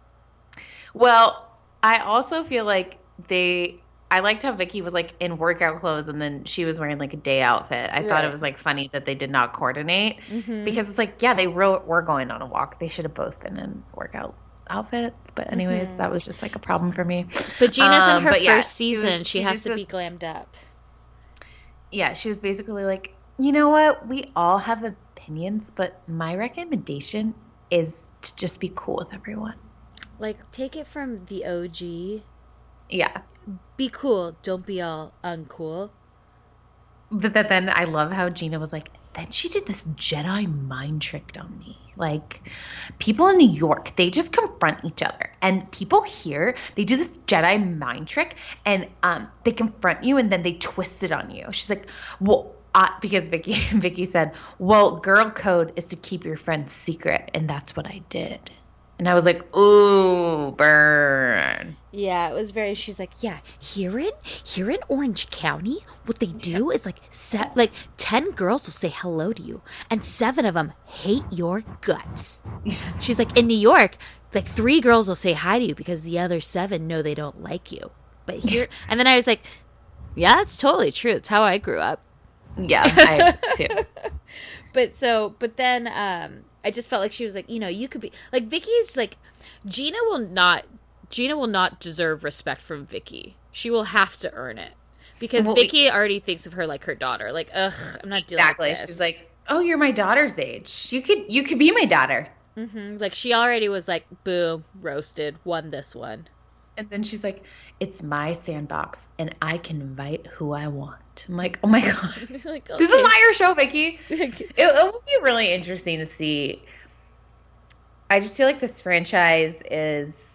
Well, I also feel like they. I liked how Vicky was like in workout clothes and then she was wearing like a day outfit. I right. thought it was like funny that they did not coordinate mm-hmm. because it's like, yeah, they were, were going on a walk. They should have both been in workout outfits. But anyways, mm-hmm. that was just like a problem for me. But Gina's um, in her first yeah, season. was, she, she has to just, be glammed up. Yeah, she was basically like, you know what? We all have opinions, but my recommendation is to just be cool with everyone. Like, take it from the O G. Yeah. Be cool. Don't be all uncool. But that, then I love how Gina was like, then she did this Jedi mind trick on me. Like, people in New York, they just confront each other. And people here, they do this Jedi mind trick, and um, they confront you, and then they twist it on you. She's like, well, uh, because Vicky, Vicky said, well, girl code is to keep your friends secret, and that's what I did. And I was like, ooh, burn. Yeah, it was very, she's like, yeah, here in, here in Orange County, what they do is like, se- yes. like ten girls will say hello to you, and seven of them hate your guts. She's like, in New York, like three girls will say hi to you because the other seven know they don't like you. But here, and then I was like, yeah, that's totally true. It's how I grew up. Yeah, I too. But so, but then, um, I just felt like she was like, you know, you could be like Vicky's like Gina will not Gina will not deserve respect from Vicky. She will have to earn it because well, Vicky already thinks of her like her daughter. Like, ugh, I'm not dealing exactly. with this. She's like, oh, you're my daughter's age. You could you could be my daughter. Mm-hmm. Like she already was like, boom, roasted, won this one. And then she's like, it's my sandbox, and I can invite who I want. I'm like, oh my God. Like, okay. This is not your show, Vicky. it, it would be really interesting to see. I just feel like this franchise is,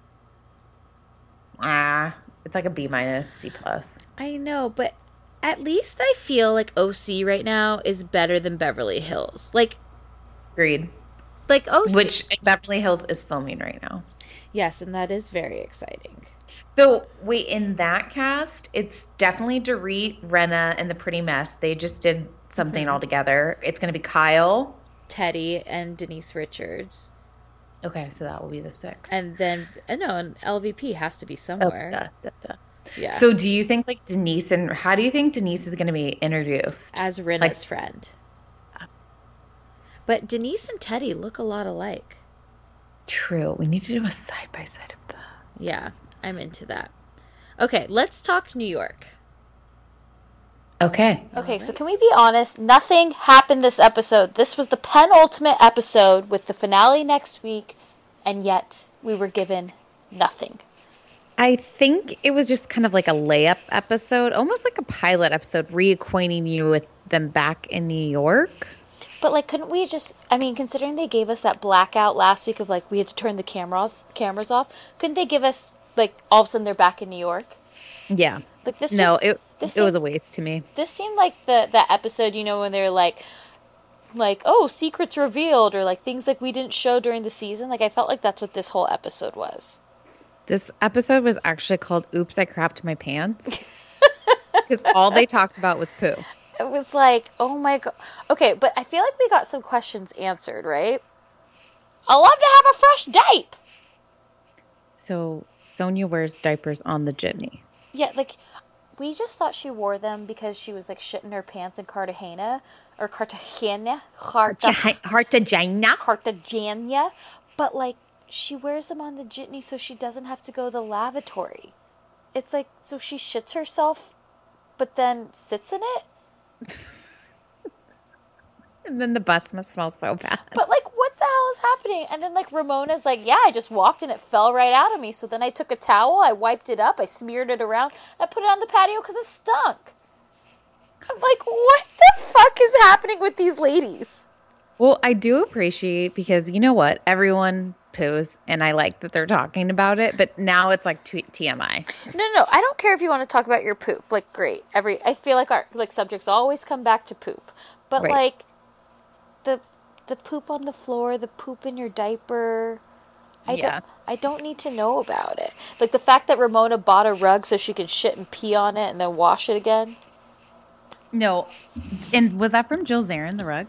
ah, it's like a B minus, C plus. I know, but at least I feel like O C right now is better than Beverly Hills. Like, agreed. Like O C. Which Beverly Hills is filming right now. Yes, and that is very exciting. So, wait, in that cast, it's definitely Dorit, Renna, and the Pretty Mess. They just did something mm-hmm. all together. It's going to be Kyle, Teddy, and Denise Richards. Okay, so that will be the six. And then, uh, no, and L V P has to be somewhere. Oh, duh, duh, duh. Yeah. So, do you think, like, Denise, and how do you think Denise is going to be introduced? As Renna's like, friend. But Denise and Teddy look a lot alike. True. We need to do a side-by-side of that. Yeah, I'm into that. Okay, let's talk New York. Okay. Okay, right. So can we be honest? Nothing happened this episode. This was the penultimate episode with the finale next week, and yet we were given nothing. I think it was just kind of like a layup episode, almost like a pilot episode, reacquainting you with them back in New York. But, like, couldn't we just, I mean, considering they gave us that blackout last week of, like, we had to turn the cameras cameras off, couldn't they give us, like, all of a sudden they're back in New York? Yeah. Like, this No, just, it, this it seemed, was a waste to me. This seemed like the, the episode, you know, when they're, like, like, oh, secrets revealed, or, like, things, like, we didn't show during the season. Like, I felt like that's what this whole episode was. This episode was actually called Oops, I Crapped My Pants. Because all they talked about was poo. It was like, oh my God. Okay, but I feel like we got some questions answered, right? I love to have a fresh diaper. So Sonia wears diapers on the jitney. Yeah, like, we just thought she wore them because she was, like, shitting her pants in Cartagena. Or Cartagena. Cartagena. Cartagena. Cartagena. But, like, she wears them on the jitney so she doesn't have to go to the lavatory. It's like, so she shits herself, but then sits in it? And then the bus must smell so bad. But, like, what the hell is happening? And then, like, Ramona's like, yeah, I just walked and it fell right out of me. So then I took a towel, I wiped it up, I smeared it around, I put it on the patio because it stunk. I'm like, what the fuck is happening with these ladies? Well, I do appreciate, because you know what? Everyone poos, and I like that they're talking about it, but now it's like t- TMI. No, no, I don't care if you want to talk about your poop. Like, great. Every I feel like our like subjects always come back to poop. But right. like the the poop on the floor, the poop in your diaper, I yeah. don't I don't need to know about it. Like the fact that Ramona bought a rug so she can shit and pee on it and then wash it again. No. And was that from Jill Zarin, the rug?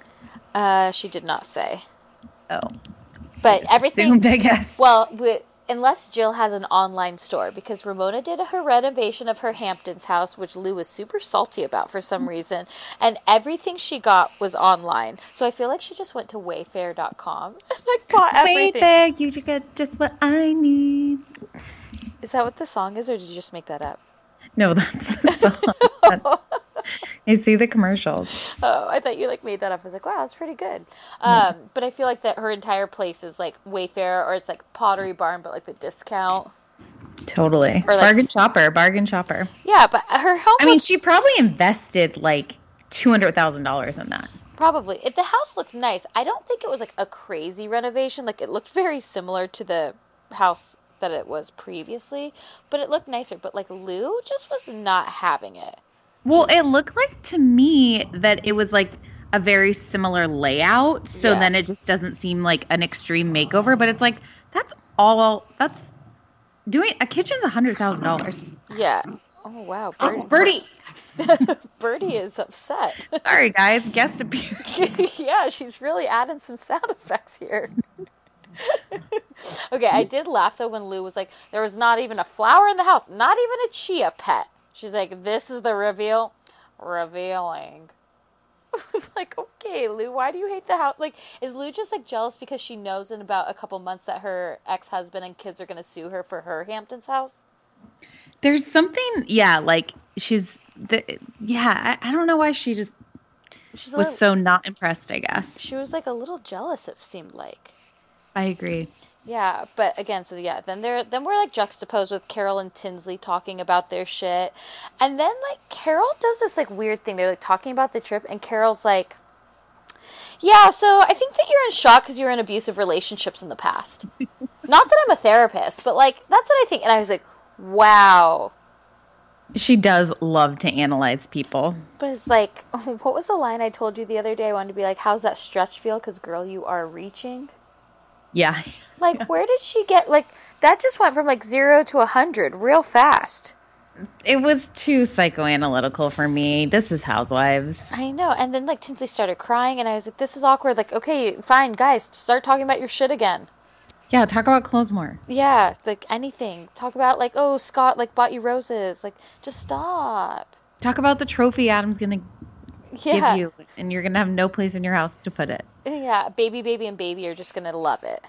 Uh, she did not say. Oh. But everything... Assumed, I guess. Well, we, unless Jill has an online store, because Ramona did her renovation of her Hamptons house, which Lou was super salty about for some reason, and everything she got was online. So I feel like she just went to wayfair dot com and like bought everything. Wayfair, you get just what I need. Is that what the song is, or did you just make that up? No, that's the song. I see the commercials. Oh, I thought you like made that up. I was like, wow, that's pretty good. Um, but I feel like that her entire place is like Wayfair, or it's like Pottery Barn, but like the discount. Totally. Or like, bargain shopper, bargain shopper. Yeah, but her home. I mean, she probably invested like two hundred thousand dollars in that. Probably. It, the house looked nice. I don't think it was like a crazy renovation. Like it looked very similar to the house that it was previously, but it looked nicer. But like Lou just was not having it. Well, it looked like to me that it was like a very similar layout. So Yeah. then it just doesn't seem like an extreme makeover. But it's like, that's all, that's doing, a kitchen's a hundred thousand dollars. Yeah. Oh, wow. Birdie. Oh, Birdie. Birdie is upset. Sorry, guys. Guest appearance. Yeah, she's really adding some sound effects here. Okay, I did laugh though when Lou was like, there was not even a flower in the house, not even a chia pet. She's like, this is the reveal. Revealing. I was like, okay, Lou, why do you hate the house? Like, is Lou just like jealous because she knows in about a couple months that her ex-husband and kids are going to sue her for her Hamptons house? There's something, yeah, like she's, the, yeah, I, I don't know why she just She's a was little, so not impressed, I guess. She was like a little jealous, it seemed like. I agree. Yeah, but again, so yeah, then they're then we're like juxtaposed with Carol and Tinsley talking about their shit, and then like Carol does this like weird thing. They're like talking about the trip, and Carol's like, "Yeah, so I think that you're in shock because you're in abusive relationships in the past. Not that I'm a therapist, but like that's what I think." And I was like, "Wow." She does love to analyze people. But it's like, what was the line I told you the other day? I wanted to be like, "How's that stretch feel?" Because girl, you are reaching. Yeah. Like, where did she get, like, that just went from, like, zero to a hundred real fast. It was too psychoanalytical for me. This is Housewives. I know. And then, like, Tinsley started crying, and I was like, this is awkward. Like, okay, fine, guys, start talking about your shit again. Yeah, talk about clothes more. Yeah, like, anything. Talk about, like, oh, Scott, like, bought you roses. Like, just stop. Talk about the trophy Adam's going to Yeah. give you, and you're going to have no place in your house to put it. Yeah, baby, baby, and baby are just going to love it.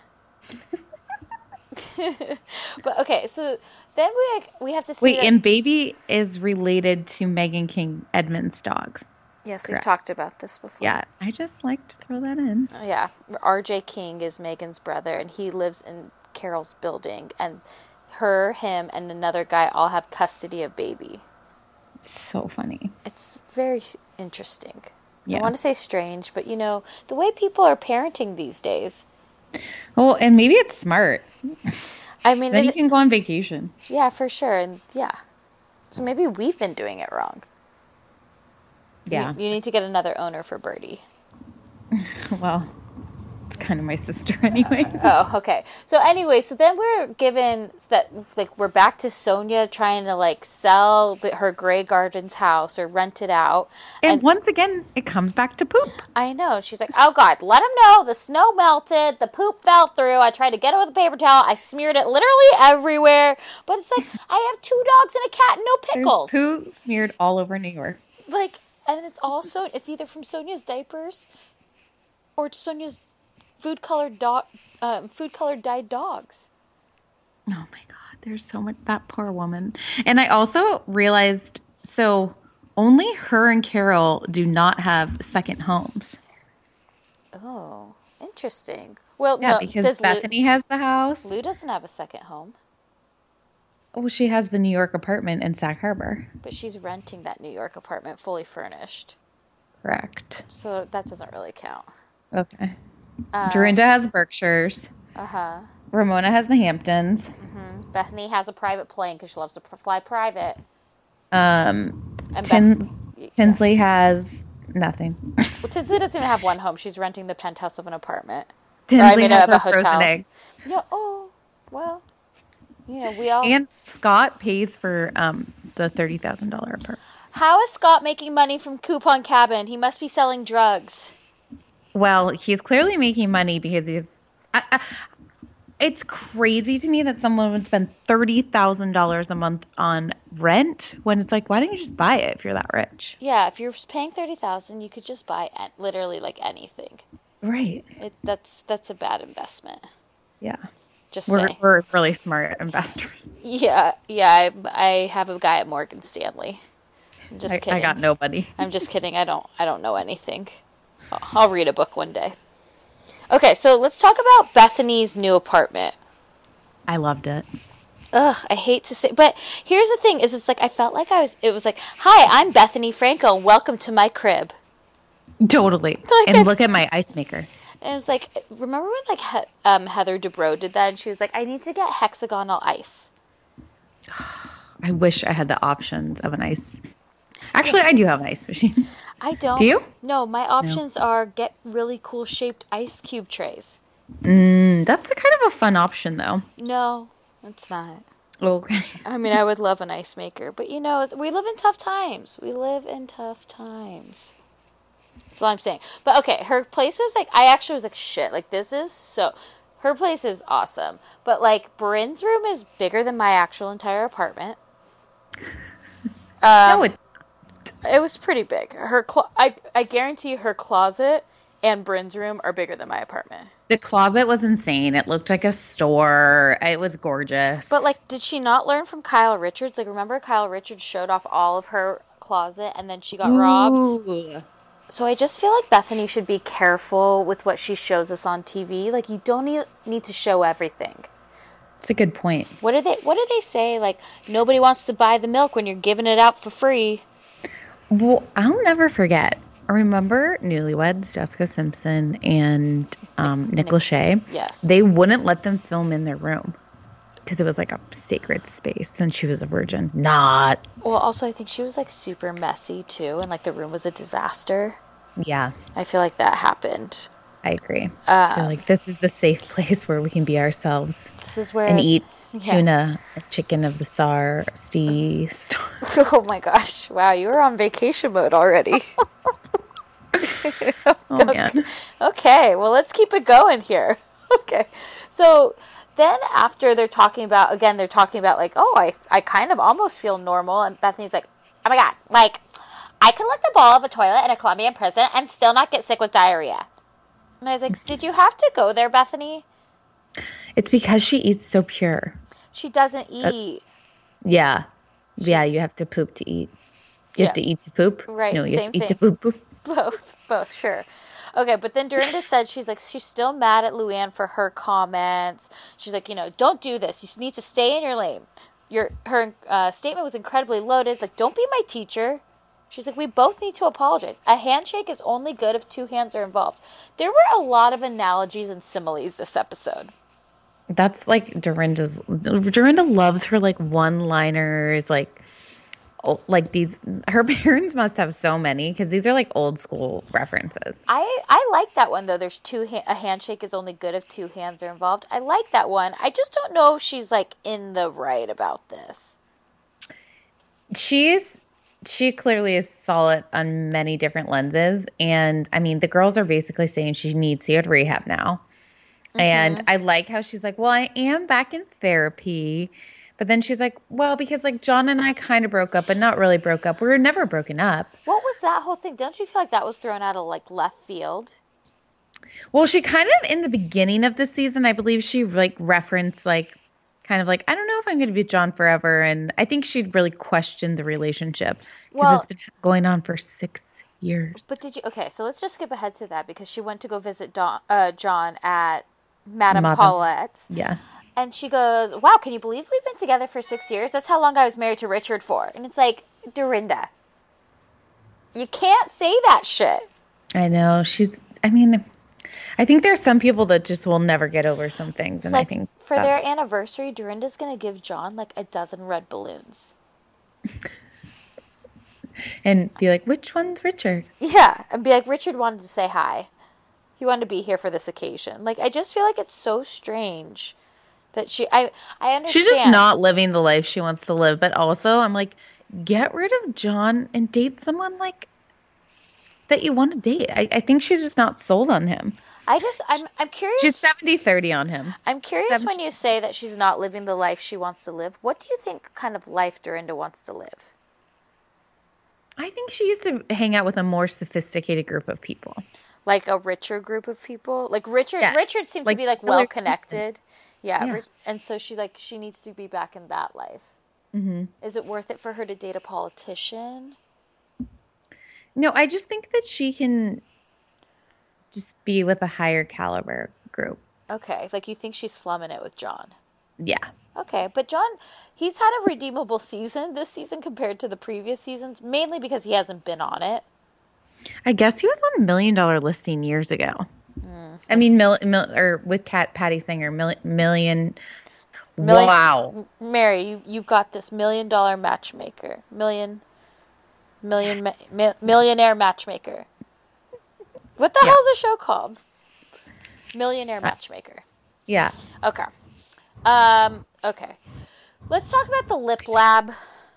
But okay, so then we like, we have to see. Wait, that... and Baby is related to Meghan King Edmund's dogs. Yes, Correct. we've talked about this before. Yeah, I just like to throw that in. Yeah, R J King is Meghan's brother, and he lives in Carol's building, and her, him, and another guy all have custody of Baby. So funny. It's very interesting. Yeah. I want to say strange, but you know, the way people are parenting these days. Well, and maybe it's smart. I mean, Then it, you can go on vacation. yeah, for sure, and yeah. So maybe we've been doing it wrong. Yeah. You, you need to get another owner for Birdie. Well, it's kind of my sister anyway. Oh, okay. So anyway, so then we're given that, like, we're back to Sonia trying to, like, sell the, her Grey Gardens house or rent it out. and, And once again, it comes back to poop. I know. She's like, oh, God, let him know. The snow melted. The poop fell through. I tried to get it with a paper towel. I smeared it literally everywhere. But it's like, I have two dogs and a cat and no pickles. There's poo smeared all over New York. Like, and it's also, it's either from Sonia's diapers or it's Sonia's food colored dog, um, food colored dyed dogs. Oh my God, there's so much, that poor woman. And I also realized, so only her and Carol do not have second homes. Oh, interesting. Well, Yeah, no, because does Bethany Lou, has the house. Lou doesn't have a second home, Well, she has the New York apartment in Sag Harbor. but she's renting that New York apartment fully furnished. Correct. So that doesn't really count. Okay. Um, Dorinda has Berkshires. Uh-huh. Ramona has the Hamptons. Mm-hmm. Bethany has a private plane because she loves to pr- fly private. Um, And Tin- Beth- yeah. Tinsley has nothing. Well, Tinsley doesn't even have one home. She's renting the penthouse of an apartment. Tinsley mean, has of a her frozen hotel. eggs. Yeah. Oh, well, you know, we all... And Scott pays for um, the thirty thousand dollars apartment. How is Scott making money from Coupon Cabin? He must be selling drugs. Well, he's clearly making money because he's. I, I, it's crazy to me that someone would spend thirty thousand dollars a month on rent when it's like, why don't you just buy it if you're that rich? Yeah, if you're paying thirty thousand dollars, you could just buy literally like anything. Right. It, that's that's a bad investment. Yeah. Just we're, saying. We're really smart investors. Yeah, yeah. I, I have a guy at Morgan Stanley. I'm just I, kidding. I got nobody. I'm just kidding. I don't. I don't know anything. I'll, I'll read a book one day. Okay, so let's talk about Bethany's new apartment. I loved it. Ugh, I hate to say, but here's the thing: is it's like I felt like I was. It was like, hi, I'm Bethany Frankel. Welcome to my crib. Totally. Like and I, look at my ice maker. And it's like, remember when like he, um, Heather Dubrow did that, and she was like, I need to get hexagonal ice. I wish I had the options of an ice. Actually, I do have an ice machine. I don't. Do you? No, my options no. are get really cool shaped ice cube trays. Mm, that's a kind of a fun option, though. No, it's not. Okay. I mean, I would love an ice maker, but you know, we live in tough times. We live in tough times. That's all I'm saying. But okay, her place was like, I actually was like, shit, like this is so, her place is awesome. But like, Bryn's room is bigger than my actual entire apartment. Um, no, it... it was pretty big. Her, clo- I, I guarantee her closet and Bryn's room are bigger than my apartment. The closet was insane. It looked like a store. It was gorgeous. But like, did she not learn from Kyle Richards? Like, remember Kyle Richards showed off all of her closet and then she got Ooh. robbed? So I just feel like Bethany should be careful with what she shows us on T V. Like, you don't need, need to show everything. That's a good point. What do they What do they say? Like, nobody wants to buy the milk when you're giving it out for free. Well, I'll never forget. Remember Newlyweds, Jessica Simpson and um, Nick, Nick Lachey? Yes. They wouldn't let them film in their room because it was like a sacred space and she was a virgin. Not. Well, also, I think she was like super messy too, and like the room was a disaster. Yeah. I feel like that happened. I agree. Uh, I feel like this is the safe place where we can be ourselves. This is where and eat yeah. tuna, chicken of the Sar, Steve Star. Oh my gosh! Wow, you were on vacation mode already. Oh man. Okay, well, let's keep it going here. Okay, so then after they're talking about again, they're talking about like, oh, I I kind of almost feel normal, and Bethany's like, oh my god, like I could lick the bowl of a toilet in a Colombian prison and still not get sick with diarrhea. And I was like, did you have to go there, Bethany? It's because she eats so pure. She doesn't eat. Uh, yeah. She, yeah, you have to poop to eat. You yeah. have to eat to poop? Right, no, you same have to thing. eat to poop, poop. Both, both, sure. Okay, but then Dorinda said she's like, she's still mad at Luann for her comments. She's like, you know, don't do this. You need to stay in your lane. Your Her uh, statement was incredibly loaded. Like, don't be my teacher. She's like, we both need to apologize. A handshake is only good if two hands are involved. There were a lot of analogies and similes this episode. That's like Dorinda's. Dorinda loves her like one-liners, like like these. Her parents must have so many because these are like old school references. I I like that one though. There's two. Ha- a handshake is only good if two hands are involved. I like that one. I just don't know if she's like in the right about this. She's. She clearly is solid on many different lenses. And I mean, the girls are basically saying she needs to go to rehab now. Mm-hmm. And I like how she's like, well, I am back in therapy. But then she's like, well, because like John and I kind of broke up, but not really broke up. We were never broken up. What was that whole thing? Don't you feel like that was thrown out of like left field? Well, she kind of in the beginning of the season, I believe she like referenced like, kind of like, I don't know if I'm going to be with John forever. And I think she'd really questioned the relationship because well, it's been going on for six years. But did you, okay, so let's just skip ahead to that because she went to go visit Don, uh, John at Madame Mother. Paulette's. Yeah. And she goes, wow, can you believe we've been together for six years? That's how long I was married to Richard for. And it's like, Dorinda, you can't say that shit. I know. She's, I mean... I think there's some people that just will never get over some things, and like, I think for their anniversary, Dorinda's gonna give John like a dozen red balloons, and be like, "Which one's Richard?" Yeah, and be like, "Richard wanted to say hi. He wanted to be here for this occasion." Like, I just feel like it's so strange that she. I I understand. She's just not living the life she wants to live, but also I'm like, get rid of John and date someone like. that you want to date. I, I think she's just not sold on him. I just, I'm, I'm curious. She's seventy thirty on him. I'm curious seventy when you say that she's not living the life she wants to live. What do you think kind of life Dorinda wants to live? I think she used to hang out with a more sophisticated group of people. Like a richer group of people? Like Richard, Yes. Richard seemed Like to be like Hillary well connected. Yeah, Yeah. Rich- and so she like she needs to be back in that life. Mm-hmm. Is it worth it for her to date a politician? No, I just think that she can just be with a higher caliber group. Okay, like you think she's slumming it with John. Yeah. Okay, but John, he's had a redeemable season this season compared to the previous seasons, mainly because he hasn't been on it. I guess he was on Million Dollar Listing years ago. Mm, I mean, mil, mil, or with Cat Patty Singer, mil, million, million. Wow. Mary, you you've got this million dollar matchmaker, million, million, yes. ma- mi- millionaire matchmaker. What the yeah. hell is the show called? Millionaire Matchmaker. Uh, yeah. Okay. Um. Okay. Let's talk about the lip lab.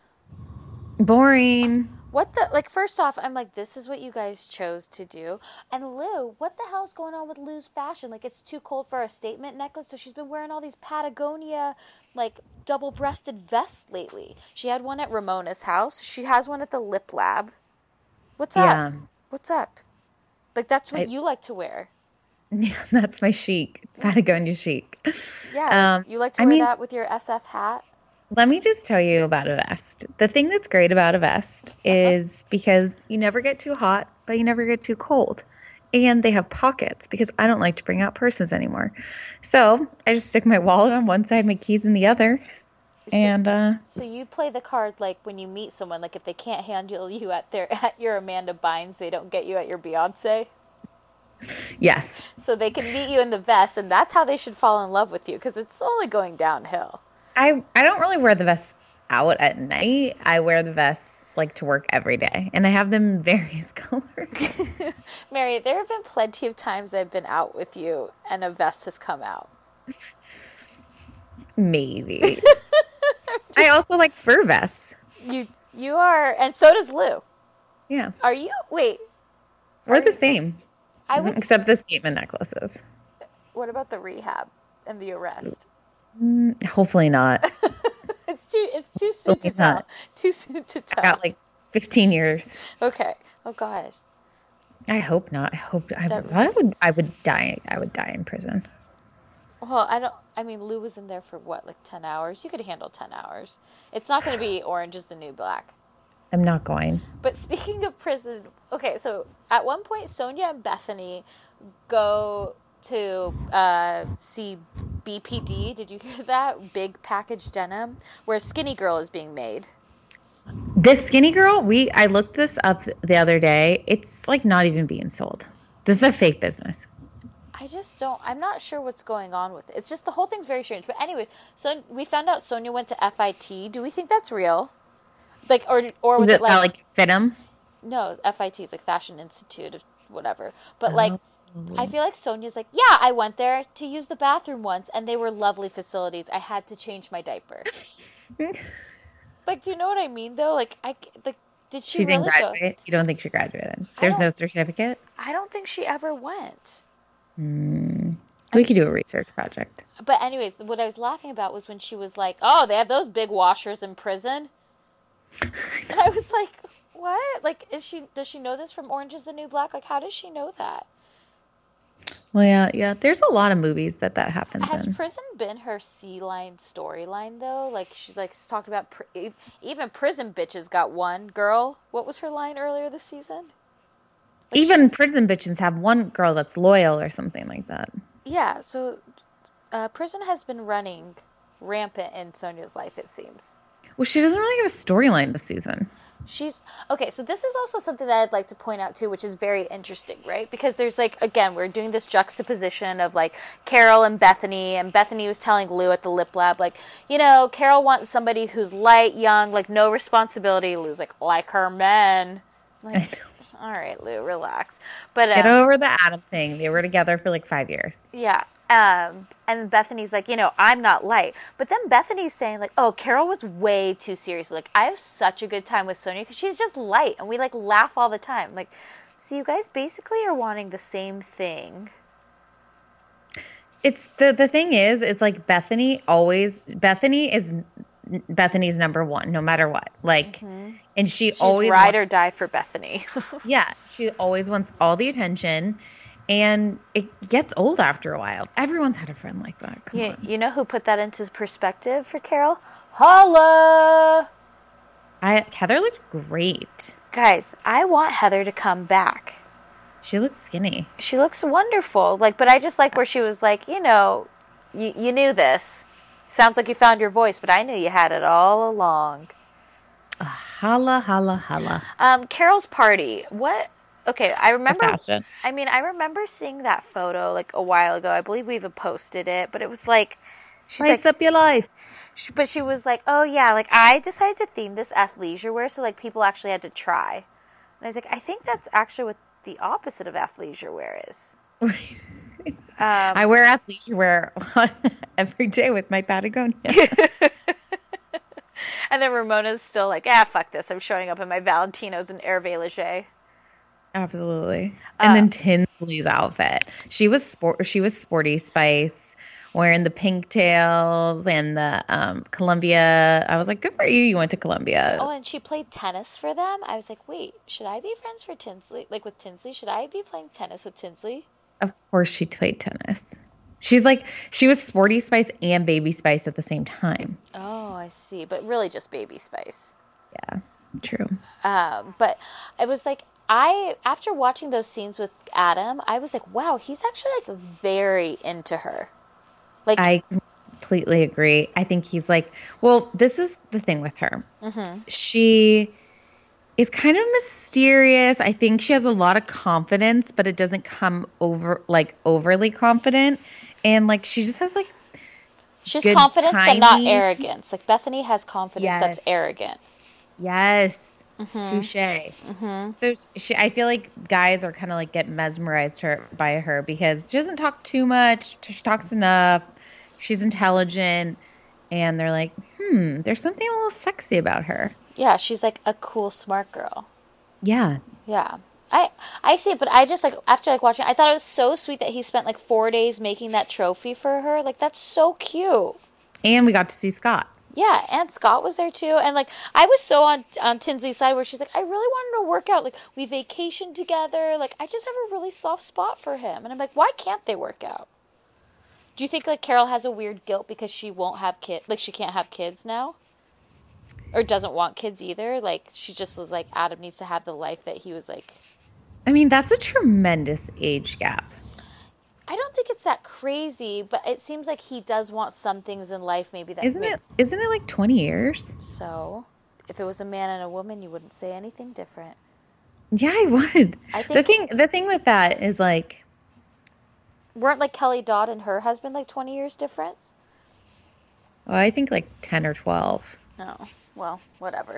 Boring. What the, like, first off, I'm like, this is what you guys chose to do. And Lou, what the hell's going on with Lou's fashion? Like, it's too cold for a statement necklace, so she's been wearing all these Patagonia, like, double-breasted vests lately. She had one at Ramona's house. She has one at the Lip Lab. What's up? Yeah. What's up? Like, that's what I, you like to wear. Yeah, that's my chic. Patagonia chic. Yeah, um, you like to I wear mean, that with your S F hat? Let me just tell you about a vest. The thing that's great about a vest uh-huh. is because you never get too hot, but you never get too cold. And they have pockets because I don't like to bring out purses anymore. So I just stick my wallet on one side, my keys in the other. So, and uh, so you play the card like when you meet someone, like if they can't handle you at their at your Amanda Bynes, they don't get you at your Beyonce. Yes. So they can meet you in the vest, and that's how they should fall in love with you because it's only going downhill. I, I don't really wear the vest out at night. I wear the vests like to work every day, and I have them in various colors. Mary, there have been plenty of times I've been out with you and a vest has come out. Maybe. I also like fur vests. You you are, and so does Lou. Yeah. Are you? Wait. We're the same. I would except the statement necklaces. What about the rehab and the arrest? Mm, hopefully not. It's too it's too soon hopefully to not. tell. Too soon to tell. I got like fifteen years. Okay. Oh gosh. I hope not. I hope I would, I would I would die I would die in prison. Well, I don't I mean Lou was in there for what, like ten hours? You could handle ten hours. It's not going to be Orange is the New Black. I'm not going. But speaking of prison, okay, so at one point Sonia and Bethany go to uh, see B P D. Did you hear that? Big package denim, where Skinny Girl is being made. This Skinny Girl, we I looked this up the other day. It's like not even being sold. This is a fake business. I just don't, I'm not sure what's going on with it. It's just the whole thing's very strange. But anyway, so we found out Sonia went to F I T. Do we think that's real? Like, or or was is it, it like, uh, like FITM? No, F I T is like Fashion Institute of whatever. But like, oh. I feel like Sonia's like, yeah, I went there to use the bathroom once, and they were lovely facilities. I had to change my diaper. Like, do you know what I mean? Though, like, I like, did she, she really didn't graduate? Go? You don't think she graduated? There's no certificate. I don't think she ever went. Mm. We could do a research project. But anyways, what I was laughing about was when she was like, "Oh, they have those big washers in prison." And I was like, what? Like, is she, does she know this from Orange is the New Black? Like, how does she know that? Well, yeah, yeah. There's a lot of movies that that happens Has in. prison been her C-line storyline, though? Like, she's, like, talked about, pri- even prison bitches got one girl. What was her line earlier this season? Like even she, prison bitches have one girl that's loyal or something like that. Yeah, so uh, prison has been running rampant in Sonia's life, it seems. Well, she doesn't really have a storyline this season. She's okay. So this is also something that I'd like to point out too, which is very interesting, right? Because there's like, again, we're doing this juxtaposition of like Carol and Bethany, and Bethany was telling Lou at the Lip Lab, like, you know, Carol wants somebody who's light, young, like no responsibility. Lou's like, like her men. Like, all right, Lou, relax. But um, get over the Adam thing. They were together for like five years. Yeah. Um, and Bethany's like, you know, I'm not light. But then Bethany's saying like, oh, Carol was way too serious. Like, I have such a good time with Sonia because she's just light. And we like laugh all the time. Like, So you guys basically are wanting the same thing. It's the the thing is, it's like Bethany always Bethany is Bethany's number one, no matter what. Like, mm-hmm. and she She's always ride wants, or die for Bethany. yeah, she always wants all the attention, and it gets old after a while. Everyone's had a friend like that. Come you, on. You know who put that into perspective for Carol? Holla! I Heather looked great. Guys, I want Heather to come back. She looks skinny. She looks wonderful. Like, but I just like where she was like, you know, you, you knew this. Sounds like you found your voice, but I knew you had it all along. Uh, holla, holla, holla. Um, Carol's party. What? Okay, I remember. Fashion. I mean, I remember seeing that photo like a while ago. I believe we even posted it, but it was like, she's Spice like, up your life. she, but she was like, oh yeah, like I decided to theme this athleisure wear, so like people actually had to try. And I was like, I think that's actually what the opposite of athleisure wear is. um, I wear athleisure wear every day with my Patagonia. And then Ramona's still like, ah, fuck this. I'm showing up in my Valentinos and Hervé Leger. Absolutely. And uh, then Tinsley's outfit. She was sport. She was Sporty Spice, wearing the pink tails and the um, Columbia. I was like, good for you. You went to Columbia. Oh, and she played tennis for them. I was like, wait, should I be friends for Tinsley? Like with Tinsley? Should I be playing tennis with Tinsley? Of course she played tennis. She's like, she was Sporty Spice and Baby Spice at the same time. Oh, I see. But really just Baby Spice. Yeah, true. Um, but I was like, I, after watching those scenes with Adam, I was like, wow, he's actually like very into her. Like, I completely agree. I think he's like, well, this is the thing with her. Mm-hmm. She is kind of mysterious. I think she has a lot of confidence, but it doesn't come over like overly confident. And like, she just has like, she's good confidence, timing. but not arrogance. Like Bethany has confidence Yes. that's arrogant. Yes. Mm-hmm. Touche. Mm-hmm. So she, I feel like guys are kind of like get mesmerized her by her because she doesn't talk too much. She talks enough. She's intelligent, and they're like, hmm, there's something a little sexy about her. Yeah, she's like a cool, smart girl. Yeah. Yeah. I I see it, but I just like after like watching, I thought it was so sweet that he spent like four days making that trophy for her. Like that's so cute. And we got to see Scott. Yeah, and Scott was there too, and like I was so on on Tinsley's side where she's like, I really wanted to work out. Like we vacationed together. Like I just have a really soft spot for him, and I'm like, why can't they work out? Do you think like Carol has a weird guilt because she won't have kid, like she can't have kids now, or doesn't want kids either? Like she just was like, Adam needs to have the life that he was like. I mean, that's a tremendous age gap. I don't think it's that crazy, but it seems like he does want some things in life maybe that Isn't may- it isn't it like twenty years? So, if it was a man and a woman, you wouldn't say anything different. Yeah, I would. I the think- thing the thing with that is like, Weren't like Kelly Dodd and her husband like twenty years difference? well, I think like ten or twelve. No. Well, whatever.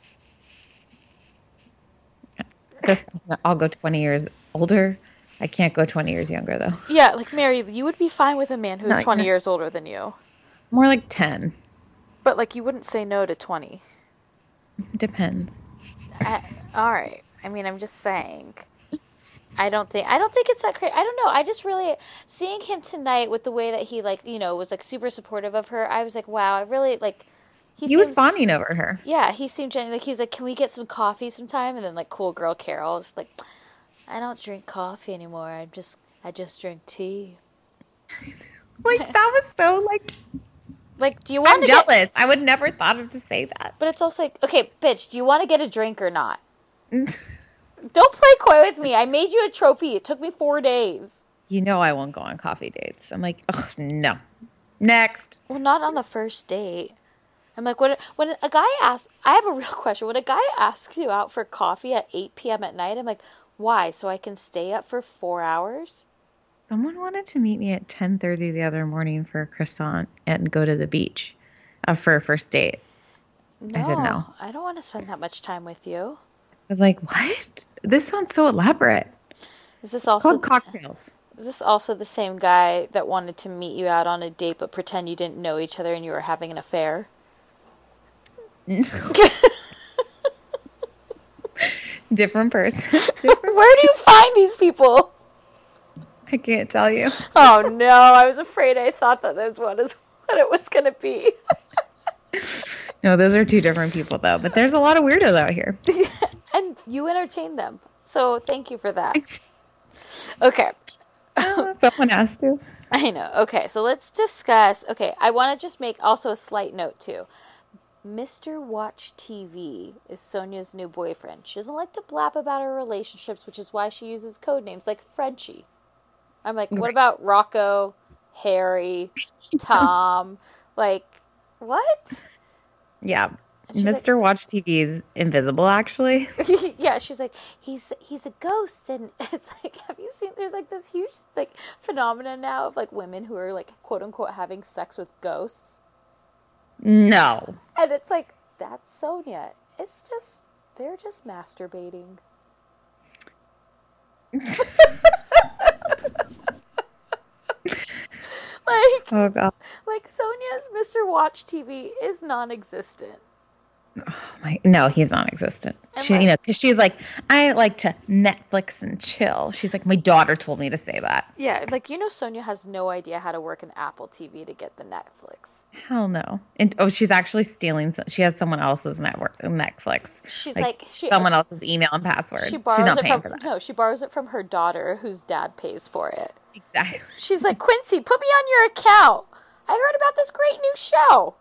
This, I'll go twenty years older. I can't go twenty years younger though. Yeah, like Mary, you would be fine with a man who's No, I twenty can't. years older than you. More like ten. But like you wouldn't say no to twenty. Depends. I, all right. I mean, I'm just saying. I don't think I don't think it's that crazy. I don't know. I just really seeing him tonight with the way that he like, you know, was like super supportive of her. I was like, wow, I really like He, seems, was fawning over her. Yeah, he seemed genuine. Like he was like, "Can we get some coffee sometime?" And then like cool girl Carol was like, "I don't drink coffee anymore. I just I just drink tea." Like that was so like Like, do you want I'm to jealous. get... I would never thought of to say that. But it's also like, okay, bitch, do you want to get a drink or not? Don't play coy with me. I made you a trophy. It took me four days. You know I won't go on coffee dates. I'm like, ugh, no. Next. Well, not on the first date. I'm like, when, when a guy asks, I have a real question. When a guy asks you out for coffee at eight p.m. at night, I'm like, why? So I can stay up for four hours? Someone wanted to meet me at ten thirty the other morning for a croissant and go to the beach uh, for a first date. No, I said no. I don't want to spend that much time with you. I was like, what? This sounds so elaborate. Is this also Called cocktails. Is this also the same guy that wanted to meet you out on a date but pretend you didn't know each other and you were having an affair? Different person. Where do you find these people? I can't tell you. Oh no, I was afraid. I thought that this one is what it was going to be. No, those are two different people though. But there's a lot of weirdos out here. And you entertain them. So thank you for that. Okay. Someone has to. I know. Okay, so let's discuss. Okay, I want to just make also a slight note too. Mister Watch T V is Sonia's new boyfriend. She doesn't like to blab about her relationships, which is why she uses code names like Frenchie. I'm like, what about Rocco, Harry, Tom? Like, what? Yeah. Mister Like, Watch T V is invisible, actually. Yeah, she's like, he's he's a ghost, and it's like, have you seen? There's like this huge like phenomenon now of like women who are like quote unquote having sex with ghosts. No. And it's like, that's Sonia. It's just they're just masturbating. Like, oh god, like Sonia's Mister Watch T V is non-existent. Oh my, no, he's non-existent. And she, like, you know, because she's like, I like to Netflix and chill. She's like, my daughter told me to say that. Yeah, like, you know, Sonia has no idea how to work an Apple T V to get the Netflix. Hell no. And oh, she's actually stealing. She has someone else's network, Netflix. She's like, like she, someone she, else's email and password. She borrows she's not it paying from for that. no, she borrows it from her daughter, whose dad pays for it. Exactly. She's like, Quincy, put me on your account. I heard about this great new show.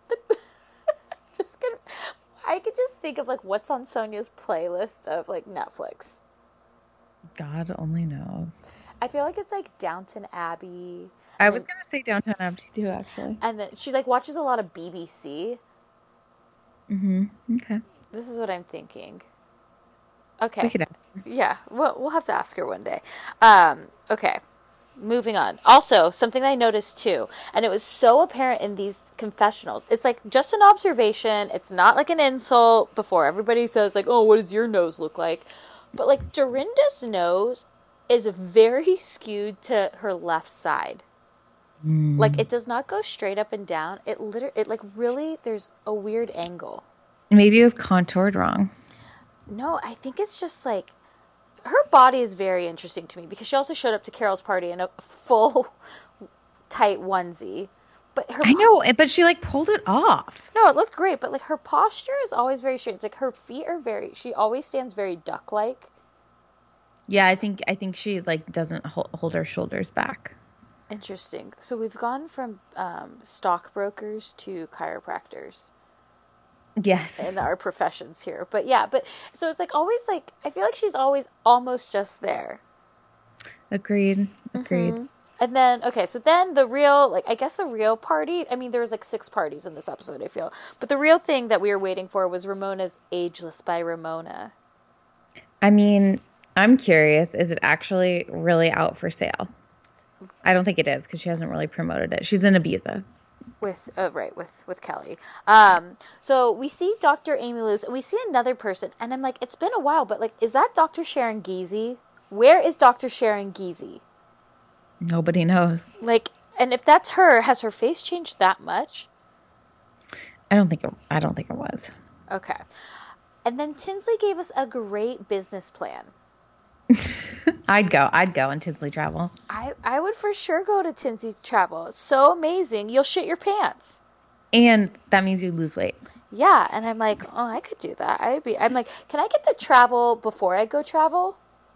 Just gonna. I could just think of like what's on Sonia's playlist of like Netflix. God only knows. I feel like it's like Downton Abbey. I was gonna say Downton Abbey too, actually. And then she like watches a lot of B B C. Mm-hmm. Okay. This is what I'm thinking. Okay. We could have. Yeah, we'll we'll have to ask her one day. Um. Okay. Moving on. Also, something I noticed too, and it was so apparent in these confessionals. It's like just an observation. It's not like an insult before everybody says like, oh, what does your nose look like? But like Dorinda's nose is very skewed to her left side. Mm. Like it does not go straight up and down. It literally, it like really, there's a weird angle. Maybe it was contoured wrong. No, I think it's just like, her body is very interesting to me because she also showed up to Carol's party in a full tight onesie. But her I know, but she like pulled it off. No, it looked great, but like her posture is always very strange. Like her feet are very, she always stands very duck-like. Yeah, I think I think she like doesn't hold, hold her shoulders back. Interesting. So we've gone from um, stockbrokers to chiropractors. Yes. In our professions here. But yeah, but so it's like always like, I feel like she's always almost just there. Agreed. Agreed. Mm-hmm. And then, okay, so then the real, like, I guess the real party, I mean, there was like six parties in this episode, I feel. But the real thing that we were waiting for was Ramona's Ageless by Ramona. I mean, I'm curious, is it actually really out for sale? I don't think it is because she hasn't really promoted it. She's in Ibiza. With uh, right with with Kelly, um, so we see Doctor Amy Lewis and we see another person, and I'm like, it's been a while, but like, is that Doctor Sharon Geezy? Where is Doctor Sharon Geezy? Nobody knows. Like, and if that's her, has her face changed that much? I don't think it, I don't think it was. Okay, and then Tinsley gave us a great business plan. I'd go. I'd go on Tinsley Travel. I, I would for sure go to Tinsley Travel. It's so amazing. You'll shit your pants. And that means you lose weight. Yeah. And I'm like, oh, I could do that. I'd be, I'm like, can I get the travel before I go travel?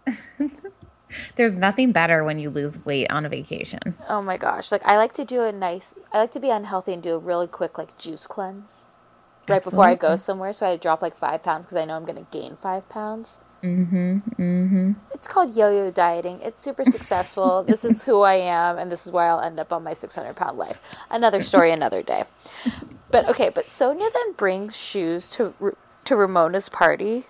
There's nothing better when you lose weight on a vacation. Oh my gosh. Like I like to do a nice, I like to be unhealthy and do a really quick like juice cleanse right Absolutely. Before I go somewhere. So I drop like five pounds because I know I'm going to gain five pounds. Mm-hmm. Mm-hmm. It's called yo-yo dieting. It's super successful. This is who I am, and this is why I'll end up on my six hundred pound life. Another story, another day. But okay, but Sonia then brings shoes to to Ramona's party.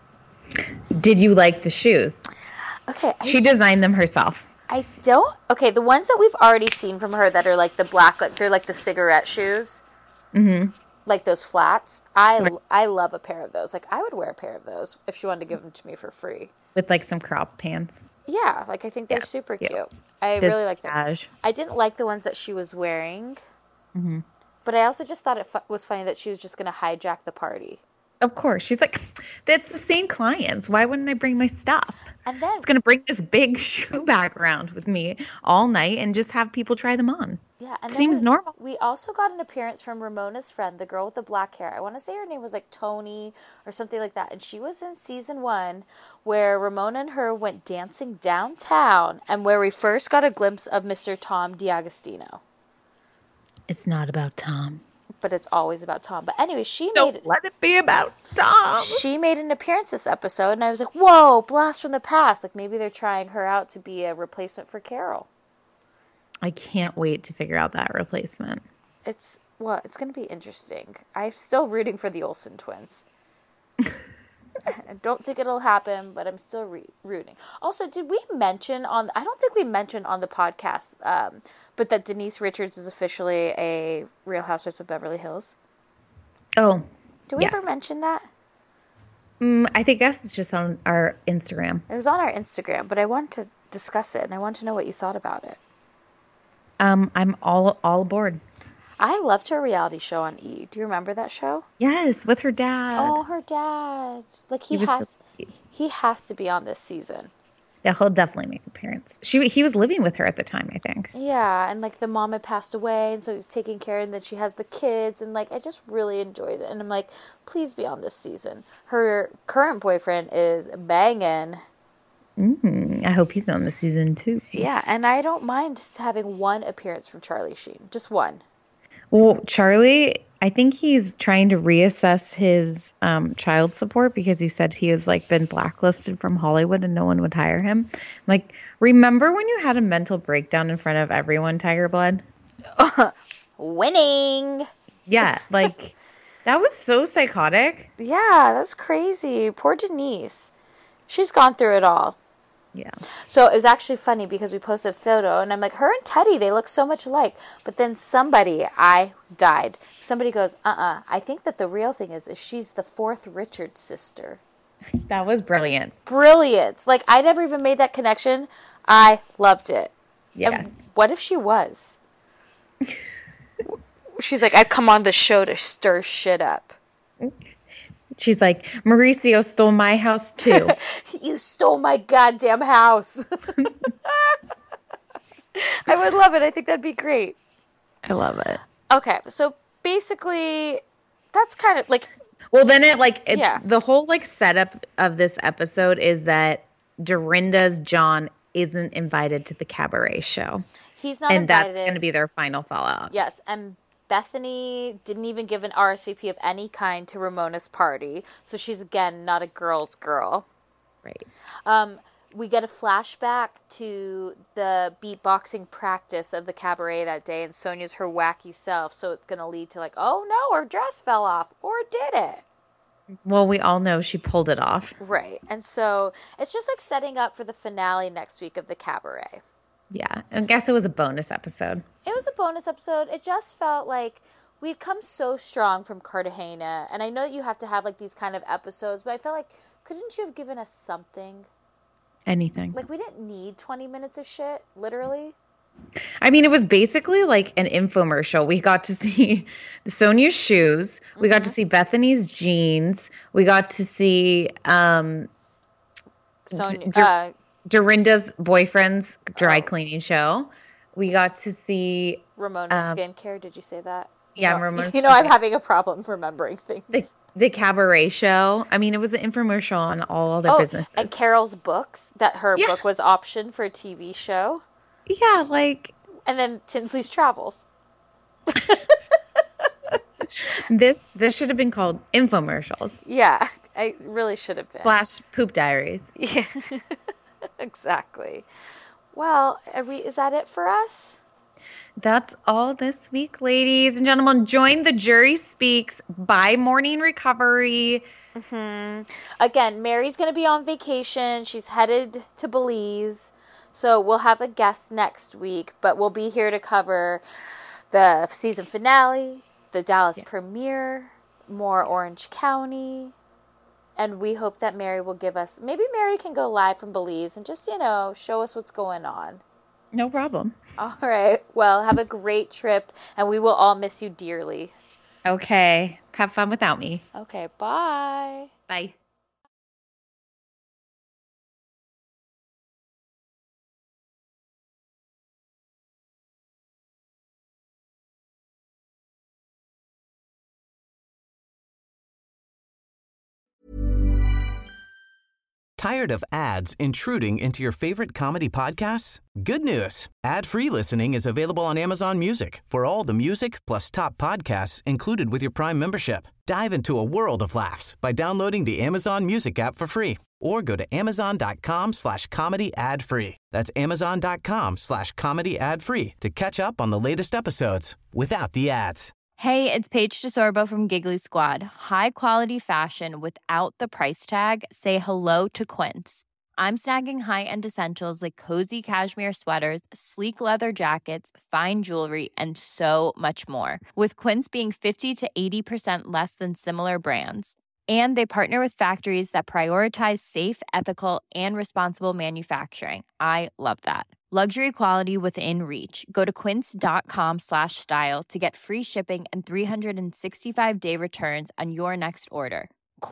Did you like the shoes? Okay. I, she designed them herself. I don't. Okay, the ones that we've already seen from her that are like the black, like they're like the cigarette shoes. Mm-hmm. Like those flats. I, I love a pair of those. Like, I would wear a pair of those if she wanted to give them to me for free. With, like, some crop pants. Yeah. Like, I think they're yeah. super cute. Yeah. I Business really like them. Cash. I didn't like the ones that she was wearing. Mm-hmm. But I also just thought it fu- was funny that she was just going to hijack the party. Of course. She's like, that's the same clients. Why wouldn't I bring my stuff? And then I'm just going to bring this big shoe bag around with me all night and just have people try them on. Yeah, and Seems we, normal. We also got an appearance from Ramona's friend, the girl with the black hair. I want to say her name was like Tony or something like that. And she was in season one where Ramona and her went dancing downtown and where we first got a glimpse of Mister Tom D'Agostino. It's not about Tom. But it's always about Tom. But anyway, she Don't made let it be about Tom. She made an appearance this episode, and I was like, whoa, blast from the past. Like, maybe they're trying her out to be a replacement for Carol. I can't wait to figure out that replacement. It's, well, it's going to be interesting. I'm still rooting for the Olsen twins. I don't think it'll happen, but I'm still re- rooting. Also, did we mention on, I don't think we mentioned on the podcast, um, but that Denise Richards is officially a Real Housewives of Beverly Hills? Oh, Did we yes. ever mention that? Mm, I think guess it's just on our Instagram. It was on our Instagram, but I wanted to discuss it, and I want to know what you thought about it. Um, I'm all all aboard. I loved her reality show on E! Do you remember that show? Yes, with her dad. Oh, her dad. Like, he, He was has so sweet. he has to be on this season. Yeah, he'll definitely make an appearance. She he was living with her at the time, I think. Yeah, and like the mom had passed away, and so he was taking care, and then she has the kids, and like I just really enjoyed it. And I'm like, please be on this season. Her current boyfriend is banging. Mm, I hope he's on the season too. Yeah, and I don't mind having one appearance from Charlie Sheen, just one. Well, Charlie, I think he's trying to reassess his um, child support because he said he has like been blacklisted from Hollywood and no one would hire him. Like, remember when you had a mental breakdown in front of everyone, Tiger Blood? Winning. Yeah, like that was so psychotic. Yeah, that's crazy. Poor Denise. She's gone through it all. Yeah. So it was actually funny because we posted a photo and I'm like, her and Teddy, they look so much alike. But then somebody, I died. Somebody goes, uh-uh, I think that the real thing is, is she's the fourth Richards sister. That was brilliant. Brilliant. Like, I never even made that connection. I loved it. Yes. And what if she was? She's like, I come on the show to stir shit up. She's like, Mauricio stole my house too. You stole my goddamn house. I would love it. I think that'd be great. I love it. Okay, so basically, that's kind of like... Well, then it like it, Yeah. the whole like setup of this episode is that Dorinda's John isn't invited to the cabaret show, He's not and invited. that's going to be their final fallout. Yes, and Bethany didn't even give an R S V P of any kind to Ramona's party, so she's, again, not a girl's girl. Right. Um, we get a flashback to the beatboxing practice of the cabaret that day, and Sonia's her wacky self, so it's going to lead to like, oh no, her dress fell off, or did it? Well, we all know she pulled it off. Right, and so it's just like setting up for the finale next week of the cabaret. Yeah, I guess it was a bonus episode. It was a bonus episode. It just felt like we'd come so strong from Cartagena, and I know that you have to have like these kind of episodes, but I felt like, couldn't you have given us something? Anything. Like, we didn't need twenty minutes of shit, literally. I mean, it was basically like an infomercial. We got to see Sonia's shoes. We got to see Bethany's jeans. We got to see um, Sonia, Dor- uh, Dorinda's boyfriend's dry Oh. cleaning show. We got to see Ramona's um, skincare, did you say that? yeah, You know, Ramona's You know, I'm skincare. having a problem remembering things. the, the cabaret show. I mean, it was an infomercial on all their oh, businesses. and Carol's books, that her Yeah. book was optioned for a T V show. Yeah, like And then Tinsley's Travels. this. This should have been called infomercials Yeah, I really should have been. slash poop diaries. Yeah, exactly. Well, are we, is that it for us? That's all this week, ladies and gentlemen. Join the Jury Speaks by Morning Recovery. Again, Mary's going to be on vacation. She's headed to Belize. So we'll have a guest next week, but we'll be here to cover the season finale, the Dallas premiere, more Orange County. And we hope that Mary will give us, maybe Mary can go live from Belize and just, you know, show us what's going on. No problem. All right. Well, have a great trip, and we will all miss you dearly. Okay. Have fun without me. Okay, bye. Bye. Tired of ads intruding into your favorite comedy podcasts? Good news. Ad-free listening is available on Amazon Music for all the music plus top podcasts included with your Prime membership. Dive into a world of laughs by downloading the Amazon Music app for free or go to amazon.com slash comedy ad free. That's amazon.com slash comedy ad free to catch up on the latest episodes without the ads. Hey, it's Paige DeSorbo from Giggly Squad. High quality fashion without the price tag. Say hello to Quince. I'm snagging high-end essentials like cozy cashmere sweaters, sleek leather jackets, fine jewelry, and so much more. With Quince being fifty to eighty percent less than similar brands. And they partner with factories that prioritize safe, ethical, and responsible manufacturing. I love that. Luxury quality within reach. Go to quince.com slash style to get free shipping and three sixty-five day returns on your next order.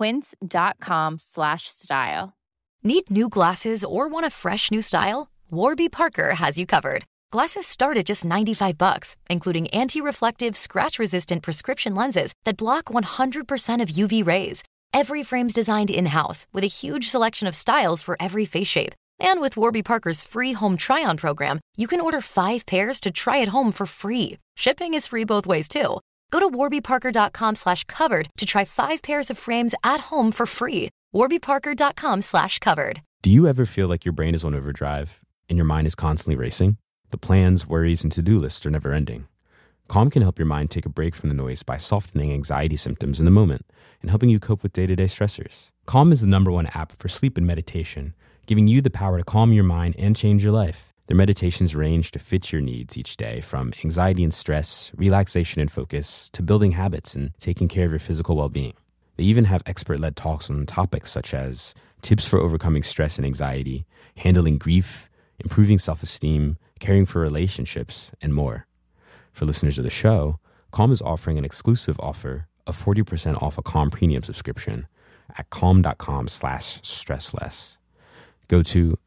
Quince.com slash style. Need new glasses or want a fresh new style? Warby Parker has you covered. Glasses start at just ninety-five bucks, including anti-reflective, scratch-resistant prescription lenses that block one hundred percent of U V rays. Every frame's designed in-house with a huge selection of styles for every face shape. And with Warby Parker's free home try-on program, you can order five pairs to try at home for free. Shipping is free both ways, too. Go to warbyparker.com slash covered to try five pairs of frames at home for free. warbyparker.com slash covered. Do you ever feel like your brain is on overdrive and your mind is constantly racing? The plans, worries, and to-do lists are never ending. Calm can help your mind take a break from the noise by softening anxiety symptoms in the moment and helping you cope with day-to-day stressors. Calm is the number one app for sleep and meditation, giving you the power to calm your mind and change your life. Their meditations range to fit your needs each day, from anxiety and stress, relaxation and focus, to building habits and taking care of your physical well-being. They even have expert-led talks on topics such as tips for overcoming stress and anxiety, handling grief, improving self-esteem, caring for relationships, and more. For listeners of the show, Calm is offering an exclusive offer of forty percent off a Calm premium subscription at calm.com slash stressless. Go to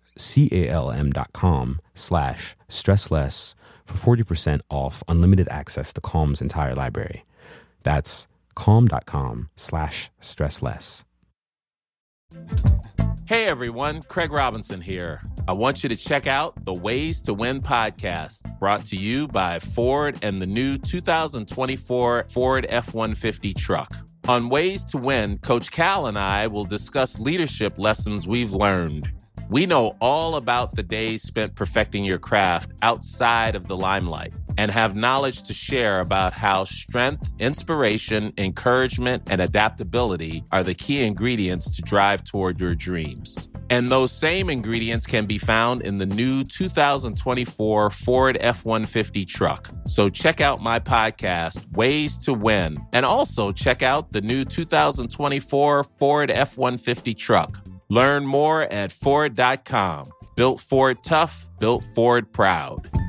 calm.com slash stressless for forty percent off unlimited access to Calm's entire library. That's calm.com slash stressless. Hey everyone, Craig Robinson here. I want you to check out the Ways to Win podcast, brought to you by Ford and the new two thousand twenty-four Ford F one fifty truck. On Ways to Win, Coach Cal and I will discuss leadership lessons we've learned. We know all about the days spent perfecting your craft outside of the limelight and have knowledge to share about how strength, inspiration, encouragement, and adaptability are the key ingredients to drive toward your dreams. And those same ingredients can be found in the new two thousand twenty-four Ford F one fifty truck. So check out my podcast, Ways to Win, and also check out the new two thousand twenty-four Ford F one fifty truck. Learn more at Ford dot com. Built Ford tough, built Ford proud.